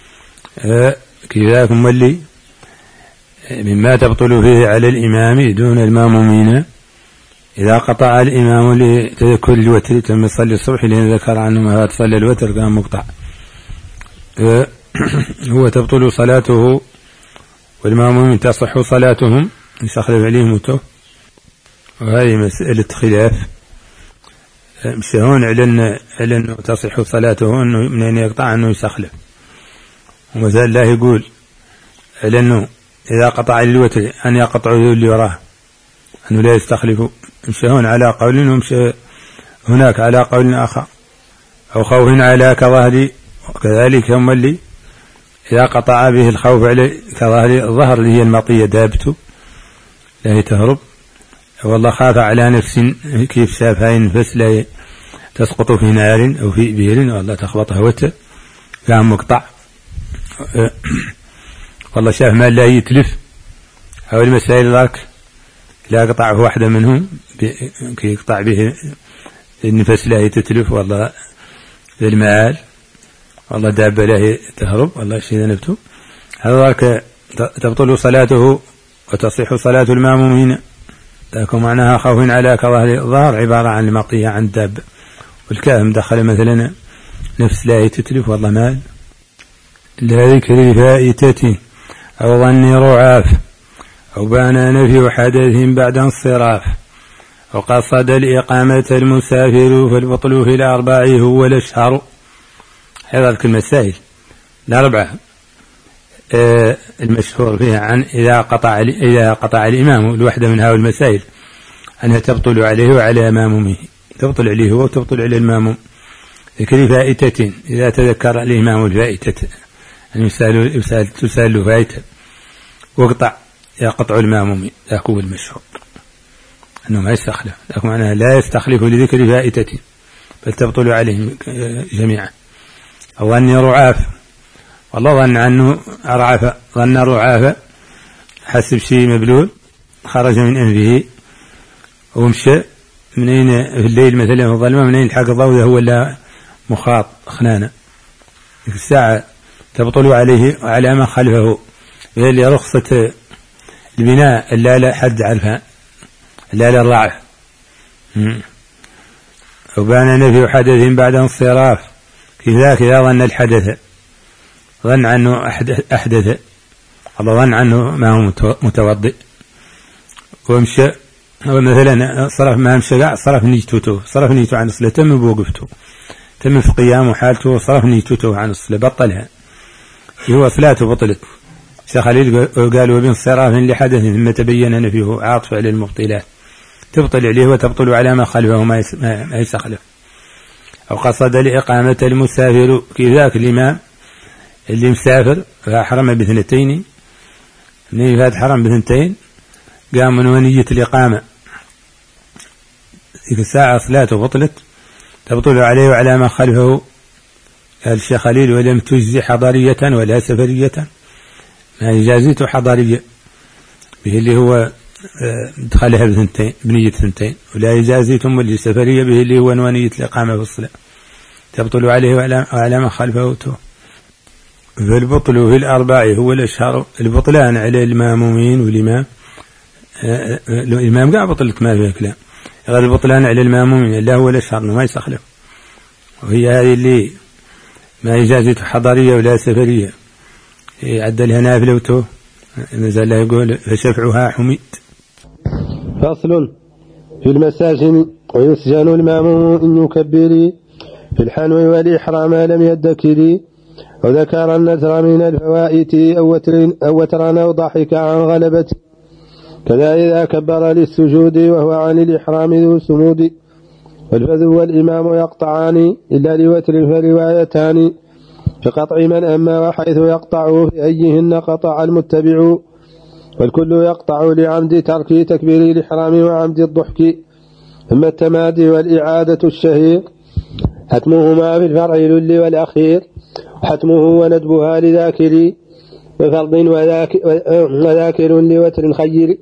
Speaker 3: كذاك مولي مما تبطل فيه على الإمام دون المامومين إذا قطع الإمام لتذكر الوتر تم يصلي الصبح لأن ذكر عنه ما تصلي الوتر كان مقطع هو تبطل صلاته والمامومين تصح صلاتهم يستخلف عليهم وتو. وهذه مسألة خلاف مش هون على أنه تصح صلاته أنه من أن يقطع أنه يستخلف ومثال الله يقول على أنه إذا قطع الوتر أن يقطع اللي وراه أنه لا يستخلف مش هون على قول ومش هناك على قول آخر. أو خوف على كظهري وكذلك هم اللي إذا قطع به الخوف على كظهري الظهر اللي هي المطية دابته لا تهرب والله خاف على نفس كيف شاف هاي النفس لا تسقط في نار أو في بير والله تخبطها وتر كان مقطع والله شاف ما لا يتلف أو المسائل ذاك لا قطعه واحدة منهم كي يقطع به النفس لا تتلف والله المعال والله دابة لا تهرب والله شيء نبته هذا ذاك تبطل صلاته وتصح صلاة المامومين لكن معناها خوف على كظهر الظهر عبارة عن المطية عن دابة والكاهم دخل مثلا نفس لا تتلف والله مال لا ذكر فائتة أو ظن رعاف أو بان نفي حدث بعد انصراف أو قصد الإقامة المسافر فالبطل في الأربع هو الأشهر. هذا المسائل الأربعة آه المشهور فيها عن إذا قطع إذا قطع الإمام الوحدة من هذه المسائل أنها تبطل عليه وعلى أمامه تبطل عليه وتبطل على الماموم. ذكر فائتة إذا تذكر الإمام الفائتة أن يسأل يسأل تسأل فائتة وقطع يقطع الماموم ذاك هو المشهور أنه ما يستخلف لكن معناها لا يستخلف لذكر فائتة بل تبطل عليهم جميعا. أو ظن رعاف والله ظن عنه أرعف ظن رعاف حسب شيء مبلول خرج من أنفه ومشى منين في الليل مثلا في الظلمة منين الحق الضوء هو لا مخاط خنانة في الساعة تبطل عليه وعلى ما خلفه اللي رخصة البناء لا لا حد عرفها لا لا الرعف. وبان نفي حدث بعد انصراف كذاك إذا ظن الحدث ظن عنه أحدث الله ظن عنه ما هو متوضئ ومشى مثلا صرف ما مشى قاع صرف نيته صرف نيته عن الصلاة تم بوقفته تم في قيامه حالته صرف نيته عن الصلاة بطلها هو صلاته بطلت. شيخ خليل قال وبانصراف لحدث ثم تبين نفيه عاطف على المبطلات تبطل عليه وتبطل على ما خلفه ما يستخلف. أو قصد لإقامة المسافر كذاك الإمام اللي مسافر فحرم باثنتين من فات حرم باثنتين قام من ونية الإقامة في الساعة صلاته بطلت تبطل عليه وعلى ما خلفه. قال الشيخ خليل ولم تجزي حضارية ولا سفرية ما إجازته حضارية به اللي هو دخلها بثنتين بنية ثنتين ولا إجازتهم اللي سفرية به اللي هو نونية الإقامة في الصلاة تبطل عليه وعلى ما خلفه. فالبطل في الأربع هو الأشهر البطلان على المامومين والإمام الإمام قاع بطلت ما فيها كلام غير البطلان على المامومين اللي هو الأشهر ما يستخلف. وهي هذه اللي ما إجازته حضارية ولا سفرية يعدلها نافلة وتو نزل الله يقول فشفعها حميد.
Speaker 4: فصل في المساجن ويسجن الماموم إن يكبري في الحنو والإحرام لم يدكري وذكر النذر من الفوائت أو وتران أو ضحك عن غلبة كذا إذا كبر للسجود وهو عن الإحرام ذو سمود والفذ والإمام يقطعان إلا لوتر فروايتان فقطع من أما وحيث يقطع في أيهن قطع المتبع والكل يقطع لعمد ترك تكبير الإحرام وعمد الضحك ثم التمادي والإعادة الشهير حتمهما في الفرع لل والأخير حتمه وندبها لذاكر وفرض وذاكر لوتر خير.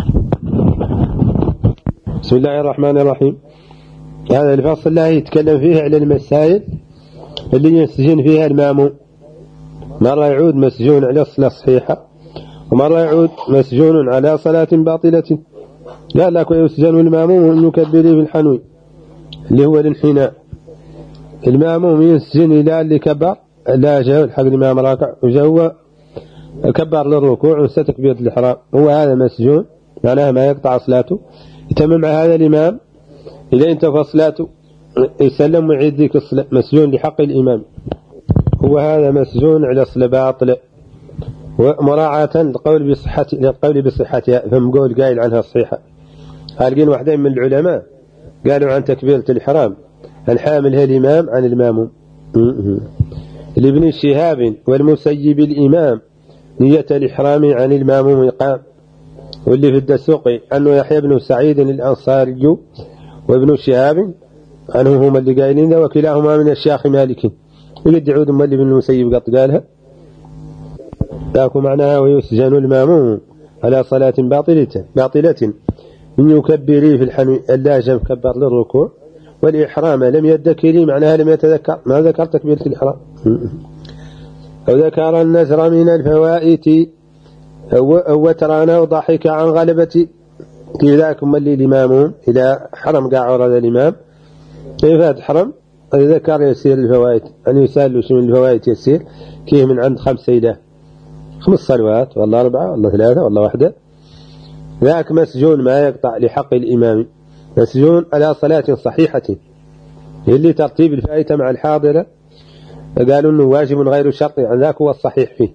Speaker 4: بسم الله الرحمن الرحيم. هذا الفصل الله يتكلم فيه على المسائل اللي يسجن فيها الماموم، مرة يعود مسجون على الصلاة الصحيحة ومرة يعود مسجون على صلاة باطلة. قال لك ويسجن الماموم أن يكبر في الحنوي اللي هو الانحناء. الماموم يسجن إلى اللي كبر لا جاء الحق الإمام راكع وجاء كبر للركوع ونسى تكبيرة الإحرام، هو هذا مسجون معناها ما يقطع صلاته. يتمم مع هذا الإمام إذا انتهى صلاته يسلم ويعيد ذيك الصلاة، مسجون لحق الإمام، هو هذا مسجون على صلاة باطلة ومراعاة للقول بصحة للقول بصحتها. فهم قول قائل عنها صحيحة. هالقين واحدين من العلماء قالوا عن تكبيرة الإحرام الحاملها الإمام عن الماموم. لابن شهاب والمسيب الإمام نية الإحرام عن الماموم قام. واللي في الدسوقي أنه يحيى بن سعيد الأنصاري وابن شهاب عنه هما اللي قايلين ذا وكلاهما من الشيخ مالك. يقد يعود مولي بن المسيب قط قالها ذاكو معناها ويسجن الماموم على صلاة باطلة باطلة من يكبري في الحنو اللاجم كبر للركوع والإحرام لم يذكري معناها لم يتذكر ما ذكر تكبيرة الإحرام أو ذكر النزر من الفوائت أو وترانا وضحك عن غلبتي كذاك ملي الإمام إلى حرم قاع ورد الإمام كيف حرم ذكر يسير الفوائت أن يسال له من الفوائت يسير كيه من عند خمس سيدة خمس صلوات والله أربعة والله ثلاثة والله واحدة. ذاك مسجون ما يقطع لحق الإمام، مسجون على صلاة صحيحة اللي ترتيب الفائتة مع الحاضرة قالوا أنه واجب غير شرطي، عن ذاك هو الصحيح فيه.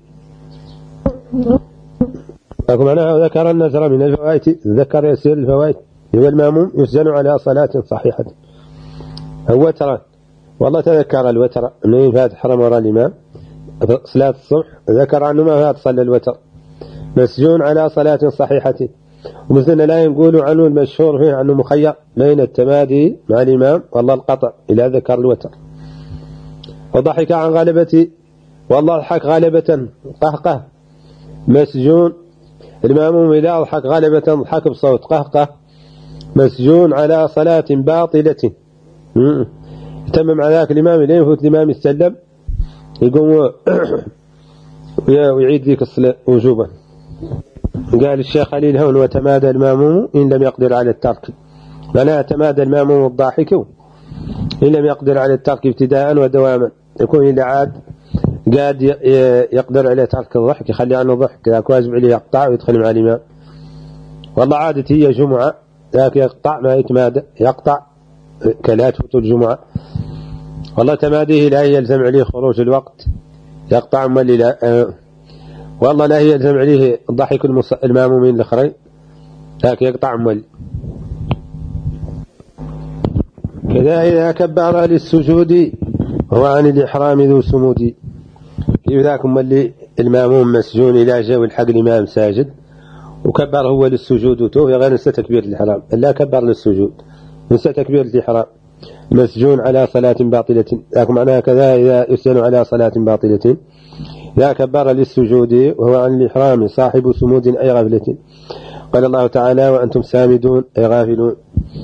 Speaker 4: معناها ذكر النزر من الفوائت ذكر يسير الفوائت هو الماموم يسجن على صلاة صحيحة. هو ترى والله تذكر الوتر منين فات حرم وراء الإمام صلاة الصبح ذكر عنه ما فات صلى الوتر مسجون على صلاة صحيحة. ومثلنا لا يقول عنه المشهور فيه عنه مخير بين التمادي مع الإمام والله القطع إلى ذكر الوتر. وضحك عن غلبتي والله ضحك غالبة قهقه مسجون الماموم إذا ضحك غالبة ضحك بصوت قهقه مسجون على صلاة باطلة. يتمم على ذاك الإمام إليه يفوت الإمام يسلم يقوم ويعيد ذيك الصلاة وجوبا. قال الشيخ خليل هون وتمادى الماموم إن لم يقدر على الترك، معناها تمادى الماموم الضاحك إن لم يقدر على الترك ابتداء ودواما، يكون إذا عاد قاد يقدر على ترك الضحك يخلي عنه ضحك ذاك واجب عليه يقطع ويدخل مع الإمام. والله عادت هي جمعة ذاك يقطع ما يتمادى يقطع كلا تفوت الجمعة. والله تماديه لا يلزم عليه خروج الوقت يقطع ملي لا أه والله لا يلزم عليه ضحك المامومين الآخرين ذاك يقطع ملي. كذا إذا كبر للسجود هو عن الإحرام ذو سمود. كيف ذاك ملي الماموم مسجون إلى جو الحق الإمام ساجد وكبر هو للسجود وتوه غير نسى تكبير الإحرام لا كبر للسجود نسى تكبير الإحرام مسجون على صلاة باطلة. ذاك معناها كذا إذا يسجن على صلاة باطلة لا كبر للسجود وهو عن الإحرام صاحب سمود أي غفلة. قال الله تعالى وأنتم سامدون أي غافلون.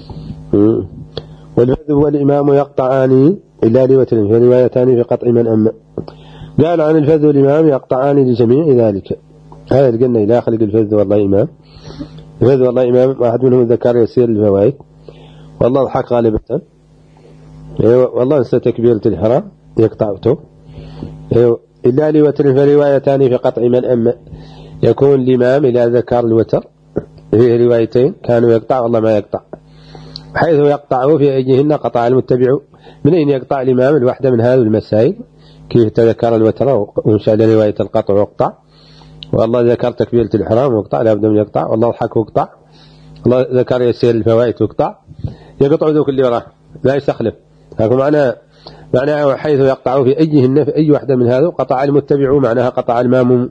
Speaker 4: والفذ والإمام يقطعان إلا لوتر في روايتان في قطع من أما. قال عن الفذ والإمام يقطعان لجميع ذلك. هذا قلنا إلى خلق الفذ والله إمام الفذ والله إمام واحد منهم ذكر يسير الفوائد والله الحق غالبة والله نسى تكبيرة الحرام يقطعته إلا لوتر في روايتان في قطع من أما. يكون الإمام إلى ذكر الوتر في روايتين كانوا يقطع والله ما يقطع حيث يقطعه في أيهن قطع المتبع. من أين يقطع الإمام الواحدة من هذه المسائل كيف تذكر الوتر وإنشاء رواية القطع وقطع والله ذكر تكبيرة الإحرام وقطع لا بد من يقطع والله الحق وقطع والله ذكر يسير الفوائد وقطع يقطع ذوك اللي وراه لا يستخلف. هذا معناه معناه حيث يقطع في أيهن في أي واحدة من هذا قطع المتبع معناها قطع الماموم.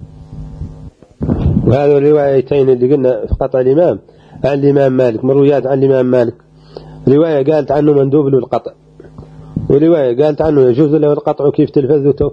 Speaker 4: وهذه الروايتين اللي قلنا في قطع الإمام عن الإمام مالك، مرويات عن الإمام مالك، رواية قالت عنه مندوب له القطع، ورواية قالت عنه يجوز له القطع كيف تلفزته.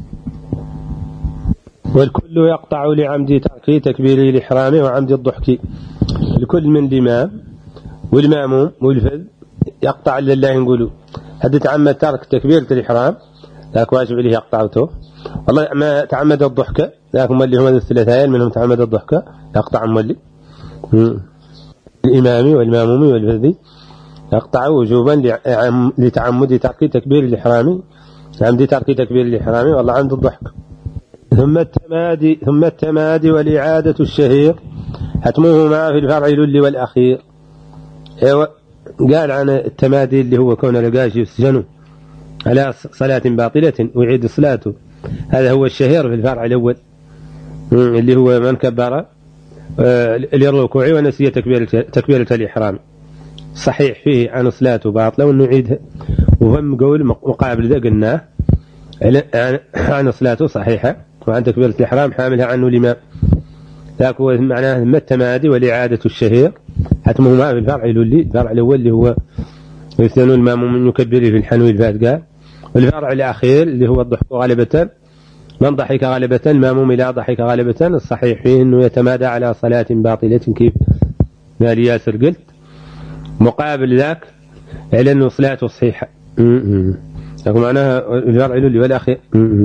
Speaker 4: والكل يقطع لعمد ترك تكبير الإحرام وعمد الضحك. الكل من الإمام والماموم والفذ يقطع لله نقولوا هذا تعمد ترك تكبيرة الإحرام ذاك واجب عليه يقطعته. والله ما تعمد الضحكة ذاك مولي هم الثلاثين منهم تعمد الضحكة يقطع مولي. الإمامي والمامومي والفذي يقطع وجوبا لتعمد ترك تكبير الإحرام عمد ترك تكبير الإحرام والله عمد الضحك. ثم التمادي ثم التمادي والإعادة الشهير حتمهما في الفرع الأول والأخير. قال عن التمادي اللي هو كون لقاش يسجنه على صلاة باطلة ويعيد صلاته، هذا هو الشهير في الفرع الأول اللي هو من كبر للركوع ونسي تكبيرة تكبيرة الإحرام صحيح فيه عن صلاته باطلة وأنه يعيدها، وهم قول مقابل ذا قلناه عن صلاته صحيحة وعن تكبيرة الإحرام حاملها عنه الإمام. ذاك هو معناه ثم التمادي والإعادة الشهير حتمهما في الفرع الأول. الفرع الأول اللي هو يستثنى الماموم من يكبر في الحنو الفات قال، والفرع الأخير اللي هو الضحك غالبة من ضحك غالبة الماموم لا ضحك غالبة الصحيح فيه أنه يتمادى على صلاة باطلة كيف ما لياسر قلت، مقابل ذاك على أنه صلاته صحيحة. لكن معناها الفرع الأول والأخير.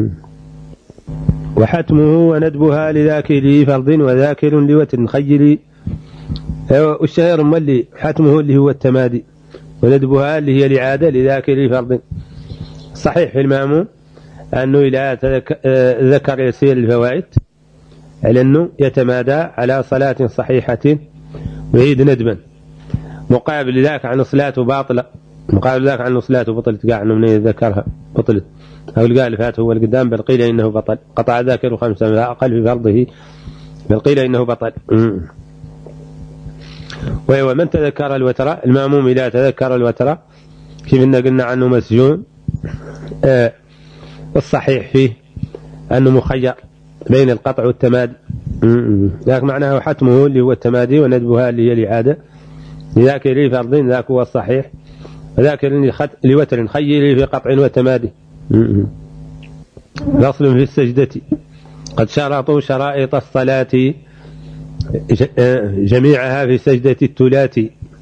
Speaker 4: وحتمه وندبها لذاكر فرض وذاكر لوتر خيري. والشهير مولي حتمه اللي هو التمادي وندبها اللي هي الإعادة لذاكر فرض. صحيح في الماموم أنه إذا ذكر يسير الفوائد على أنه يتمادى على صلاة صحيحة ويعيد ندبا، مقابل ذاك عن صلاته باطلة، مقابل ذاك عن صلاته بطلت قاع أنه من يذكرها بطلت أو القال فات هو القدام بل قيل إنه بطل قطع ذاكر خمسة لا أقل في فرضه بل قيل إنه بطل. وهو من تذكر الوتر الماموم إذا تذكر الوتر كيف إن قلنا عنه مسجون آه الصحيح فيه أنه مخير بين القطع والتمادي. ذاك معناه حتمه اللي هو التمادي وندبها اللي هي الإعادة لذاكر فرض ذاك هو الصحيح وذاكر لوتر خيري في قطع وتمادي. فصل في السجدة قد شرطوا شرائط الصلاة جميعها في سجدة الثلاث.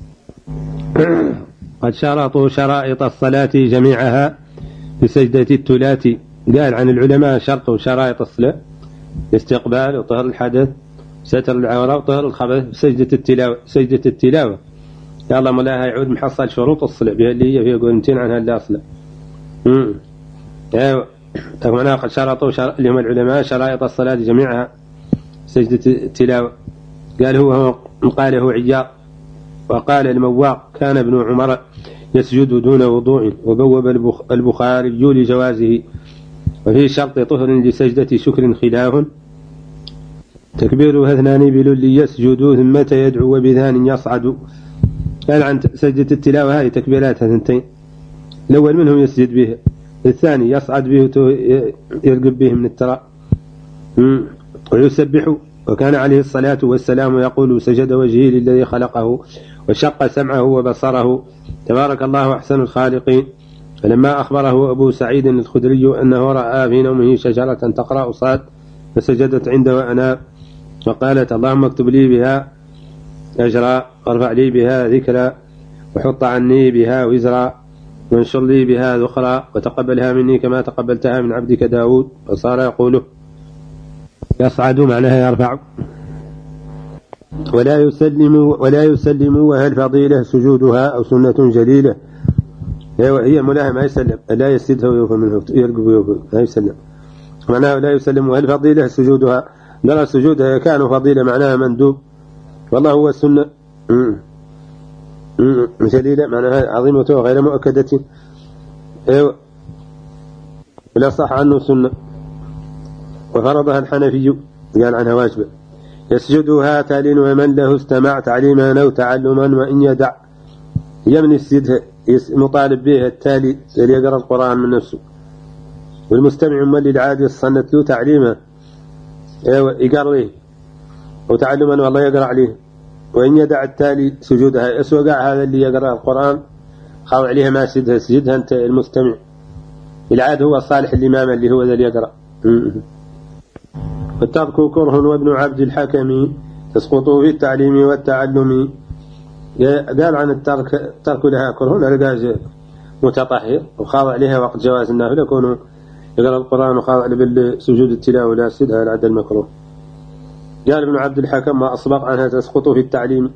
Speaker 4: قد شرطوا شرائط الصلاة جميعها في سجدة الثلاث. قال عن العلماء شرطوا شرائط الصلاة استقبال وطهر الحدث ستر العورة وطهر الخبث في سجدة التلاوة. سجدة التلاوة يلا مولاها يعود محصل شروط الصلاة بها اللي هي في قولتين عنها اللي أصلا. ايوه طبعا قد شرطوا شر... اللي هم العلماء شرائط الصلاة جميعها سجدة التلاوة. قال هو قاله عياض وقال المواق كان ابن عمر يسجد دون وضوء وبوب البخاري لجوازه. وفي شرط طهر لسجدة شكر خلاف تكبيرها اثنان بلل يسجد ثم يدعو وبذان يصعد. قال عن سجدة التلاوة هذه تكبيراتها ثنتين، الأول منهم يسجد به، الثاني يصعد به يرقب به من التراء ويسبح. وكان عليه الصلاة والسلام يقول سجد وجهي للذي خلقه وشق سمعه وبصره تبارك الله أحسن الخالقين. فلما أخبره أبو سعيد الخدري أنه رأى في نومه شجرة تقرأ صاد فسجدت عنده وأناب وقالت اللهم اكتب لي بها أجرا وارفع لي بها ذكرا وحط عني بها وزرا وانشر لي بها ذخرا وتقبلها مني كما تقبلتها من عبدك داود. وصار يقوله يصعد معناها يرفع ولا يسلم ولا يسلم وهل فضيلة سجودها أو سنة جليلة. هي ملاها ما يسلم لا يسجدها ويوفى منه يرقب ويوفى لا يسلم معناها لا يسلم وهل فضيلة سجودها. نرى سجودها كان فضيلة معناها مندوب والله هو السنة جليلة معناها عظيمة وغير مؤكدة. ايوه ولا صح عنه سنة. وفرضها الحنفي قال عنها واجبة يسجدها تال ومن له استمع تعليما أو تعلما وإن يدع يمن السجدها مطالب به التالي اللي يقرأ القرآن من نفسه، والمستمع مولي العادي الصنت له تعليمه يقرأه وتعلما والله يقرأ عليه، وإن يدع التالي سجودها يسوقع هذا اللي يقرأ القرآن خاو عليها ما سجدها سجدها أنت المستمع. العاد هو صالح الإمام اللي هو ذا اللي يقرأ. والترك كره وابن عبد الحكم تسقط في التعليم والتعلم. قال عن الترك الترك لها كره لقى متطهر وخاضع عليها وقت جواز النافلة يكون يقرأ القرآن وخاضع بالسجود التلاوة لا سجدها العد المكروه. قال ابن عبد الحكم ما أسبق عنها تسقط في التعليم.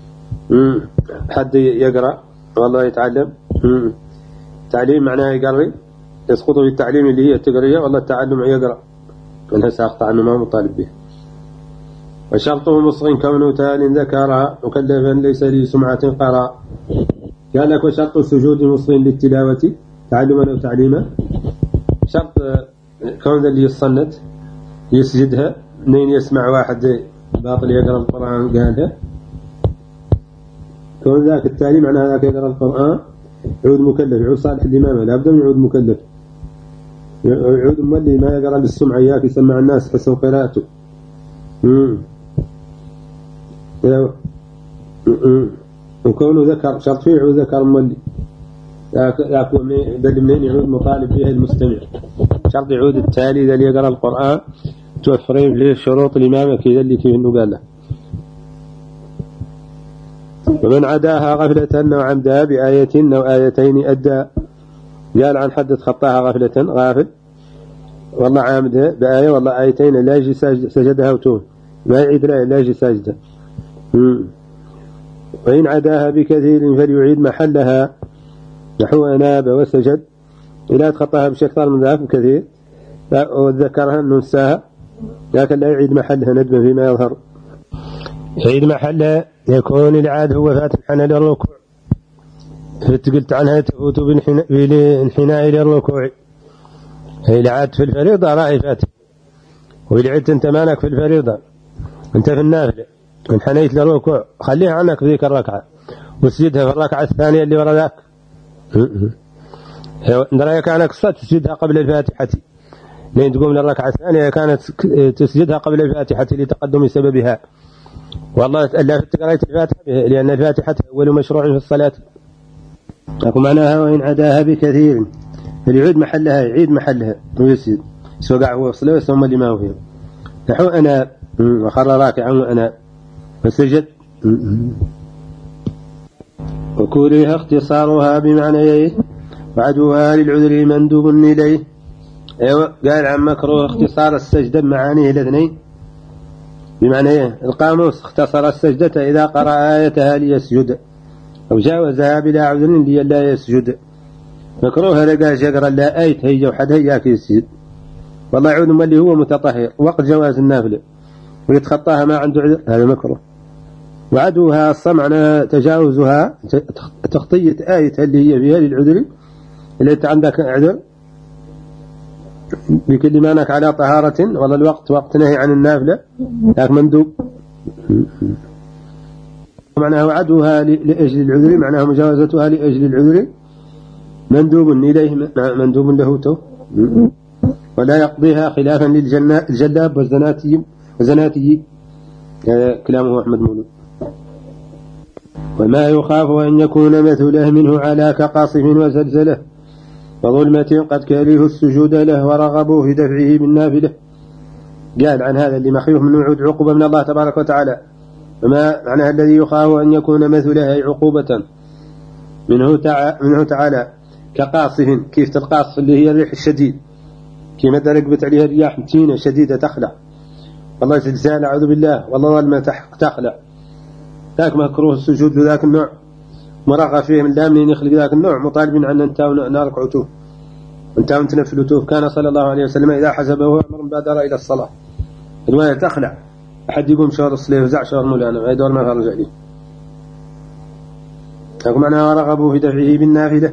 Speaker 4: حد يقرأ والله يتعلم تعليم معناه يقرأ يسقط في التعليم اللي هي تقرية والله التعلم يقرأ منها ساقط عنه ما مطالب به. وشرطه مصغ كونه تال ذكرها مكلفا ليس لي سمعة قرأ. قال لك وشرط السجود مصغ للتلاوة تعلما أو تعليما. شرط كون اللي يصنت يسجدها منين يسمع واحد باطل يقرأ القرآن قالها كون ذاك التالي معناه ذاك يقرأ القرآن يعود مكلف يعود صالح الإمامة لا بد من يعود مكلف يعود مولي ما يقرأ للسمعة إياك يسمع الناس حسن قراءته. وكونه ذكر شرط فيه يعود ذكر مولي يكون بدل منين يعود مطالب فيها المستمع. شرط يعود التالي ذا اللي يقرأ القرآن توفرين فيه شروط الإمامة كذا اللي فيه إنه قال له. ومن عداها غفلة أو عمدها بآية أو آيتين أدى. قال عن حد خطاها غفلة غافل والله عامدها بآية والله آيتين لا يجي سجدها وتوه ما يعيد لا لا يجي ساجدة. وإن عداها بكثير فليعيد محلها نحو أناب وسجد إلا تخطاها بشيء أكثر من ذلك بكثير وذكرها أنه نساها لكن لا يعيد محلها ندما فيما يظهر. يعيد محلها يكون العاد هو فاتحا للركوع فتقلت عنها تفوت بالانحناء إلى الركوع. هي العاد في الفريضة رأي فاتح والعدت انت مالك في الفريضة انت في النافلة انحنيت للركوع خليها عنك في ذيك الركعة وسجدها في الركعة الثانية اللي ورا ذاك. رأيك كانك تسجدها قبل الفاتحة لين تقوم للركعة الثانية كانت تسجدها قبل الفاتحة لتقدم سببها والله لا قرأت الفاتحة لأن الفاتحة أول مشروع في الصلاة. أقول معناها وإن عداها بكثير فليعيد محلها يعيد محلها ويسجد سوقع هو صلاة ثم اللي ما هو فيه نحو أنا وخر راكعا وأنا فسجد. وكورها اختصارها بمعنى وعدوها للعذر مندوب إليه. أيوة قال عن مكروه اختصار السجدة بمعانيه الاثنين بمعنى ايه القاموس اختصر السجدة إذا قرأ آيتها ليسجد أو جاوزها بلا عذر لئلا يسجد. مكروه هذا قال يقرأ لا آيت هي وحدها إياك يسجد والله يعود مولي هو متطهر وقت جواز النافلة ويتخطاها ما عنده عذر هذا مكروه. وعدوها الصمع تجاوزها تخطية آية اللي هي فيها للعذر اللي أنت عندك عذر بكل ما أنك على طهارة والله الوقت وقت نهي عن النافلة لكن مندوب. معناها وعدوها لأجل العذر معناها مجاوزتها لأجل العذر مندوب إليه مندوب له تو ولا يقضيها خلافا للجلاب والزناتي وزناتي كلامه أحمد مولود. وما يخاف أن يكون مثله منه على كقاصف وزلزله وظلمة قد كرهوا السجود له ورغبوا في دفعه بالنافلة. قال عن هذا اللي مخيف من وعود عقوبة من الله تبارك وتعالى. وما معنى الذي يخاف أن يكون مثله عقوبة منه, تع... منه تعالى كقاصف كيف القاصف اللي هي الريح الشديد كيما ركبت عليها رياح متينة شديدة تخلع والله زلزال أعوذ بالله والله ظلمة تخلع ذاك مكروه السجود لذاك النوع مرغب فيه من لامن يخلق ذاك النوع مطالبين عن أنتاو ناركعتوه أنتاو نتنفلتوه. كان صلى الله عليه وسلم إذا حسبه أمر بادر إلى الصلاة الرواية تخلع أحد يقوم شهر الصلاة وزع شهر مولانا ما يدور ما فرج عليه. لكم أنا ورغبوا في دفعه بالنافلة.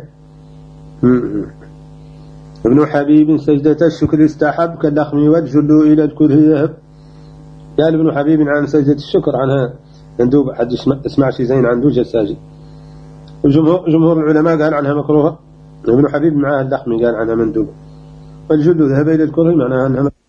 Speaker 4: ابن حبيب سجدة الشكر استحب كاللخم والجل إلى الكره ذهب. قال ابن حبيب عن سجدة الشكر عنها مندوب حد اسمع شي زين عنده جساجي والجمهور جمهور العلماء قال عنها مكروهة. ابن حبيب معاه اللحمي قال عنها مندوبة. والجد ذهب إلى الكره معناها أنها